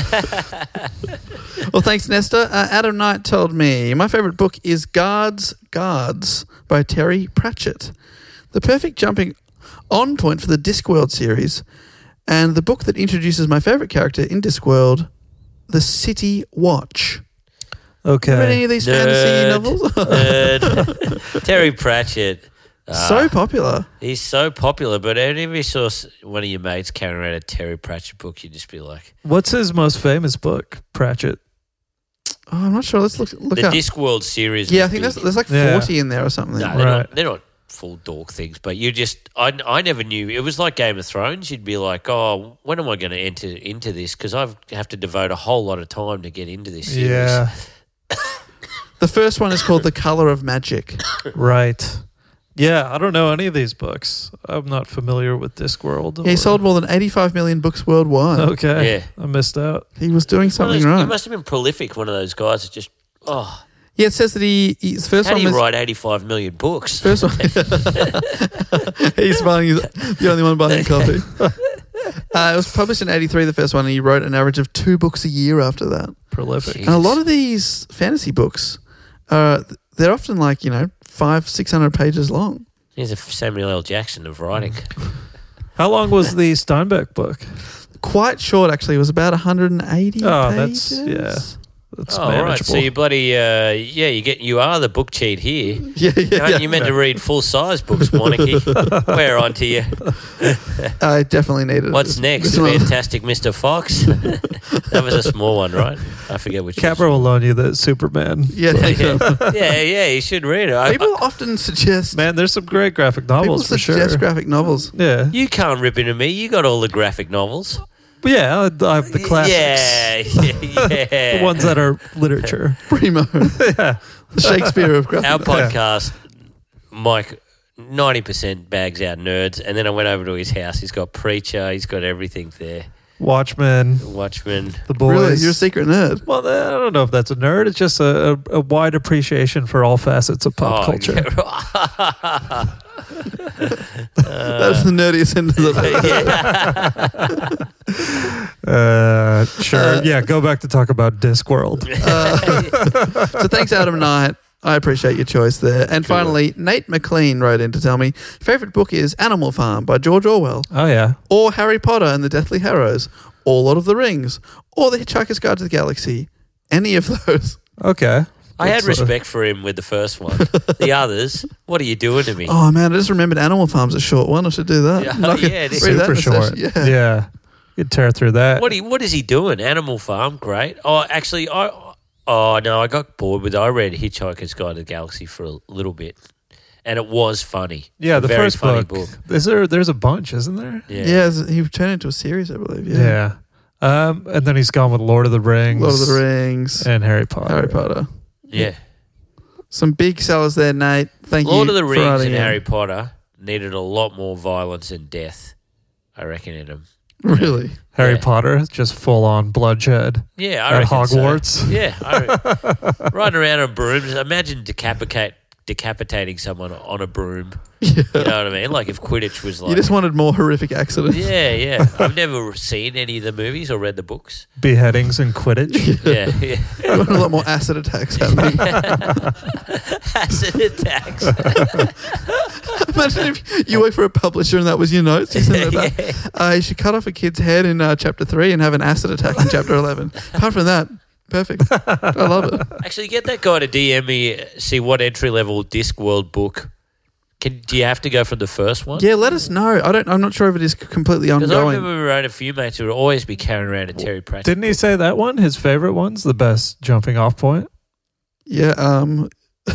Well, thanks, Nestor. Adam Knight told me my favourite book is Guards by Terry Pratchett. The perfect jumping on point for the Discworld series, and the book that introduces my favourite character in Discworld, The City Watch. Okay. Read any of these fantasy novels? Nerd. Terry Pratchett. So popular. He's so popular, but whenever you saw one of your mates carrying around a Terry Pratchett book, you'd just be like, What's his most famous book? Pratchett. Oh, I'm not sure. Let's look the up. Discworld series. Yeah, I was think big. there's like Yeah. 40 in there or something. No, Right. they're not full dork things, but you just, I never knew. It was like Game of Thrones. You'd be like, oh, when am I going to enter into this? Because I have to devote a whole lot of time to get into this series. Yeah. The first one is called The Colour of Magic. Right. Yeah, I don't know any of these books. I'm not familiar with Discworld. He sold more than 85 million books worldwide. Okay. Yeah. I missed out. He was doing One of something those- He right. must have been prolific, one of those guys that just, Yeah, it says that his first how one do you was... write 85 million books? First one... He's buying the only one buying copy. It was published in 83, the first one, and he wrote an average of 2 books a year after that. Prolific. Jeez. And a lot of these fantasy books, they're often like, 500-600 pages long. He's a Samuel L. Jackson of writing. How long was the Steinbeck book? Quite short, actually. It was about 180 Oh, pages. that's It's Oh, manageable. right. So you bloody you are the book cheat here. Yeah. You meant to read full size books, Monarchy. We're on to you. I definitely needed What's it. next? This one- Fantastic Mr. Fox. That was a small one, right? I forget which. Capra will loan you the Superman. Yeah, thank you. Yeah, you should read it. People often suggest. Man, there's some great graphic People novels for sure. suggest graphic novels. Yeah. You can't rip into me. You got all the graphic novels. But yeah, I have the classics. Yeah. The ones that are literature. Primo. The Shakespeare of graphic Our novels. podcast, Mike, 90% bags out nerds, and then I went over to his house. He's got Preacher. He's got everything there. Watchmen, Watchmen. The Boys. Really? You're a secret nerd. Well, I don't know if that's a nerd. It's just a wide appreciation for all facets of pop culture. Yeah. That's the nerdiest end of the Sure. Yeah, go back to talk about Discworld. So thanks, Adam Knight. I appreciate your choice there. And finally, Nate McLean wrote in to tell me favourite book is Animal Farm by George Orwell, Oh, yeah. or Harry Potter and the Deathly Hallows, or Lord of the Rings, or The Hitchhiker's Guide to the Galaxy. Any of those. Okay. I had That's, respect for him with the first one. The others, what are you doing to me? Oh, man, I just remembered Animal Farm's a short one. I should do that. Yeah, And I could yeah, it is. read that super in a short. session. Yeah. You'd tear through that. What is he doing? Animal Farm, great. Oh, actually, I got bored with it. I read Hitchhiker's Guide to the Galaxy for a little bit, and it was funny. Yeah, the Very first funny book. There's a bunch, isn't there? Yeah. He turned into a series, I believe. Yeah. And then he's gone with Lord of the Rings. Lord of the Rings, And Harry Potter. Harry Potter. Yeah. Some big sellers there, Nate. Thank Lord you. of the for Rings writing and in. Harry Potter needed a lot more violence and death, I reckon, in them. Really? Harry Yeah. Potter, just full on bloodshed. Yeah, I At reckon so. Hogwarts. Yeah, riding around on brooms. Imagine decapitating someone on a broom. Yeah. You know what I mean? Like if Quidditch was like. You just wanted more horrific accidents. Yeah. I've never seen any of the movies or read the books. Beheadings and Quidditch. Yeah. You want a lot more acid attacks happening. Acid attacks. Imagine if you work for a publisher and that was your notes. You send it back. You should cut off a kid's head in chapter 3 and have an acid attack in chapter 11. Apart from that, perfect. I love it. Actually, get that guy to DM me, see what entry level Discworld book. Do you have to go from the first one? Yeah, let us know. I'm not sure if it is completely Because I ongoing. remember we wrote a few mates who would always be carrying around a Terry Pratchett. Didn't he say that one? His favorite one's the best jumping off point? Yeah, yeah,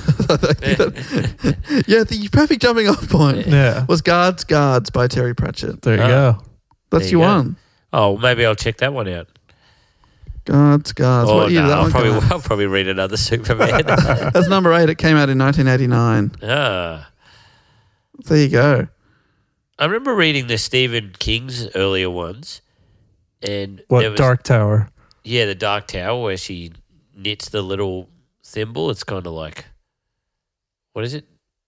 the perfect jumping off point Yeah. was Guards by Terry Pratchett. There you Oh. go. That's There your you go. one. Oh, maybe I'll check that one out. Guards. Oh, What year no, did that one come out? I'll probably read another Superman. That's number 8. It came out in 1989. Ah. There you go. I remember reading the Stephen King's earlier ones. And What, there was, Dark Tower? Yeah, the Dark Tower where she knits the little thimble. It's kind of like, what is it?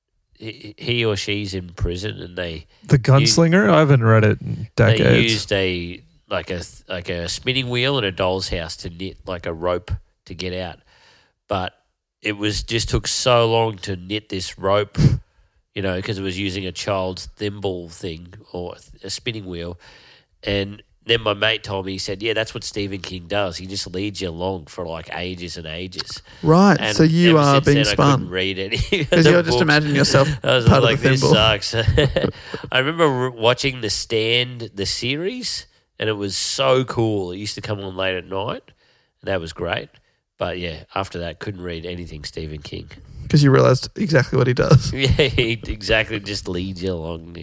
He or she's in prison and they The Gunslinger? I haven't read it in decades. They used a spinning wheel in a doll's house to knit like a rope to get out, but it was just took so long to knit this rope, because it was using a child's thimble thing or a spinning wheel. And then my mate told me, he said, "Yeah, that's what Stephen King does. He just leads you along for like ages and ages." Right. And So you ever are since being then, I couldn't spun. read any. Because you're just imagining yourself I was part like, of the this thimble. sucks. I remember watching The Stand, the series, and it was so cool. It used to come on late at night, and that was great. But yeah, after that, couldn't read anything Stephen King. Because you realised exactly what he does. Yeah, he exactly just leads you along.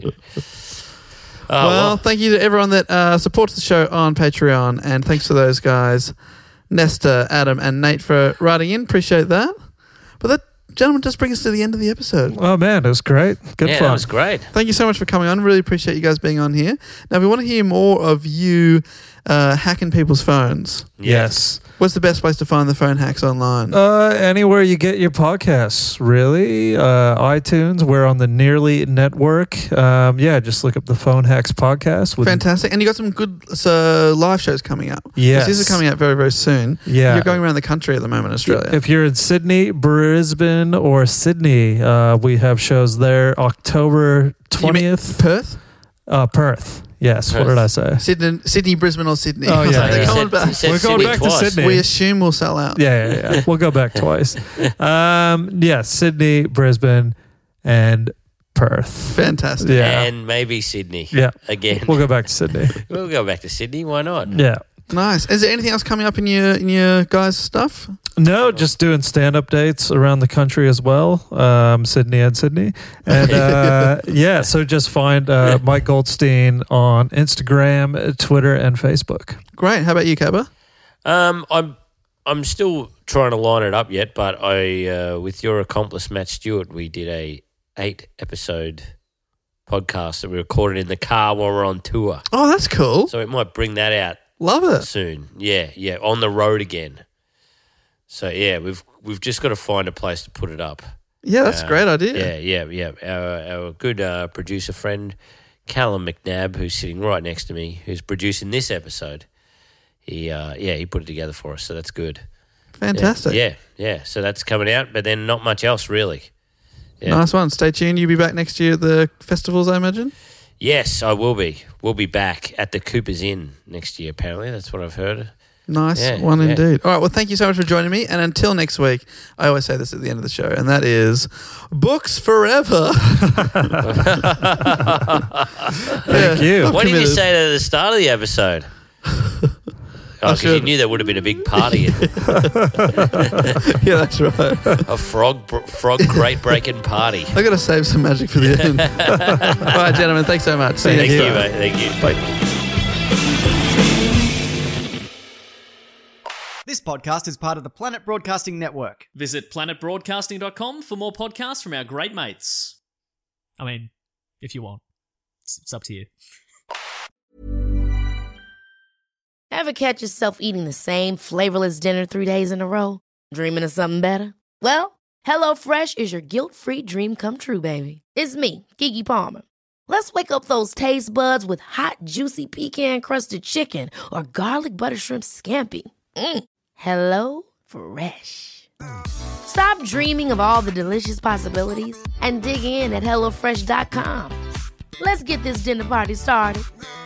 Well, thank you to everyone that supports the show on Patreon, and thanks to those guys, Nesta, Adam, and Nate for writing in. Appreciate that. But that, gentlemen, just brings us to the end of the episode. Oh, man, it was great. Good yeah, fun. that was great. Thank you so much for coming on. Really appreciate you guys being on here. Now, if we want to hear more of you hacking people's phones, Yes. what's the best place to find the phone hacks online? Anywhere you get your podcasts, really. iTunes, we're on the Nearly Network. Just look up the Phone Hacks podcast. Fantastic. And you got some good live shows coming up. Yes. These are coming out very, very soon. Yeah. You're going around the country at the moment in Australia. If you're in Sydney, Brisbane, or Sydney, we have shows there October You mean 20th. Perth? Perth. Yes. What did I say? Sydney, Brisbane, or Sydney. Oh, yeah, They're yeah. coming back. We're going back to twice. Sydney. We assume we'll sell out. Yeah. We'll go back twice. Sydney, Brisbane, and Perth. Fantastic. Yeah. And maybe Sydney. Yeah. Again. We'll go back to Sydney. We'll go back to Sydney. Why not? Yeah. Nice. Is there anything else coming up in your guys' stuff? No, just doing stand-up dates around the country as well, Sydney. And so just find Mike Goldstein on Instagram, Twitter, and Facebook. Great. How about you, Cabba? I'm still trying to line it up yet, but I with your accomplice Matt Stewart, we did a 8-episode podcast that we recorded in the car while we're on tour. Oh, that's cool. So it might bring that out Love it. soon. Yeah, on the road again. So yeah, we've just got to find a place to put it up. Yeah, that's a great idea. Yeah. Our good producer friend Callum McNabb, who's sitting right next to me, who's producing this episode. He put it together for us, so that's good. Fantastic. Yeah. So that's coming out, but then not much else really. Yeah. Nice one. Stay tuned. You'll be back next year at the festivals, I imagine? Yes, I will be. We'll be back at the Cooper's Inn next year, apparently. That's what I've heard. Nice Yeah, one yeah. indeed. All right, well, thank you so much for joining me. And until next week, I always say this at the end of the show, and that is books forever. Thank you. I'm What did you committed. say at the start of the episode? Because you should. knew there would have been a big party, Yeah, that's right. a frog crate breaking party. I got to save some magic for the end. All right, gentlemen, thanks so much. See you Thank next you, time. mate. Thank you. Bye. This podcast is part of the Planet Broadcasting Network. Visit planetbroadcasting.com for more podcasts from our great mates. I mean, if you want. It's up to you. Ever catch yourself eating the same flavorless dinner 3 days in a row? Dreaming of something better? Well, HelloFresh is your guilt-free dream come true, baby. It's me, Keke Palmer. Let's wake up those taste buds with hot, juicy pecan-crusted chicken or garlic butter shrimp scampi. Hello Fresh. Stop dreaming of all the delicious possibilities and dig in at HelloFresh.com. Let's get this dinner party started.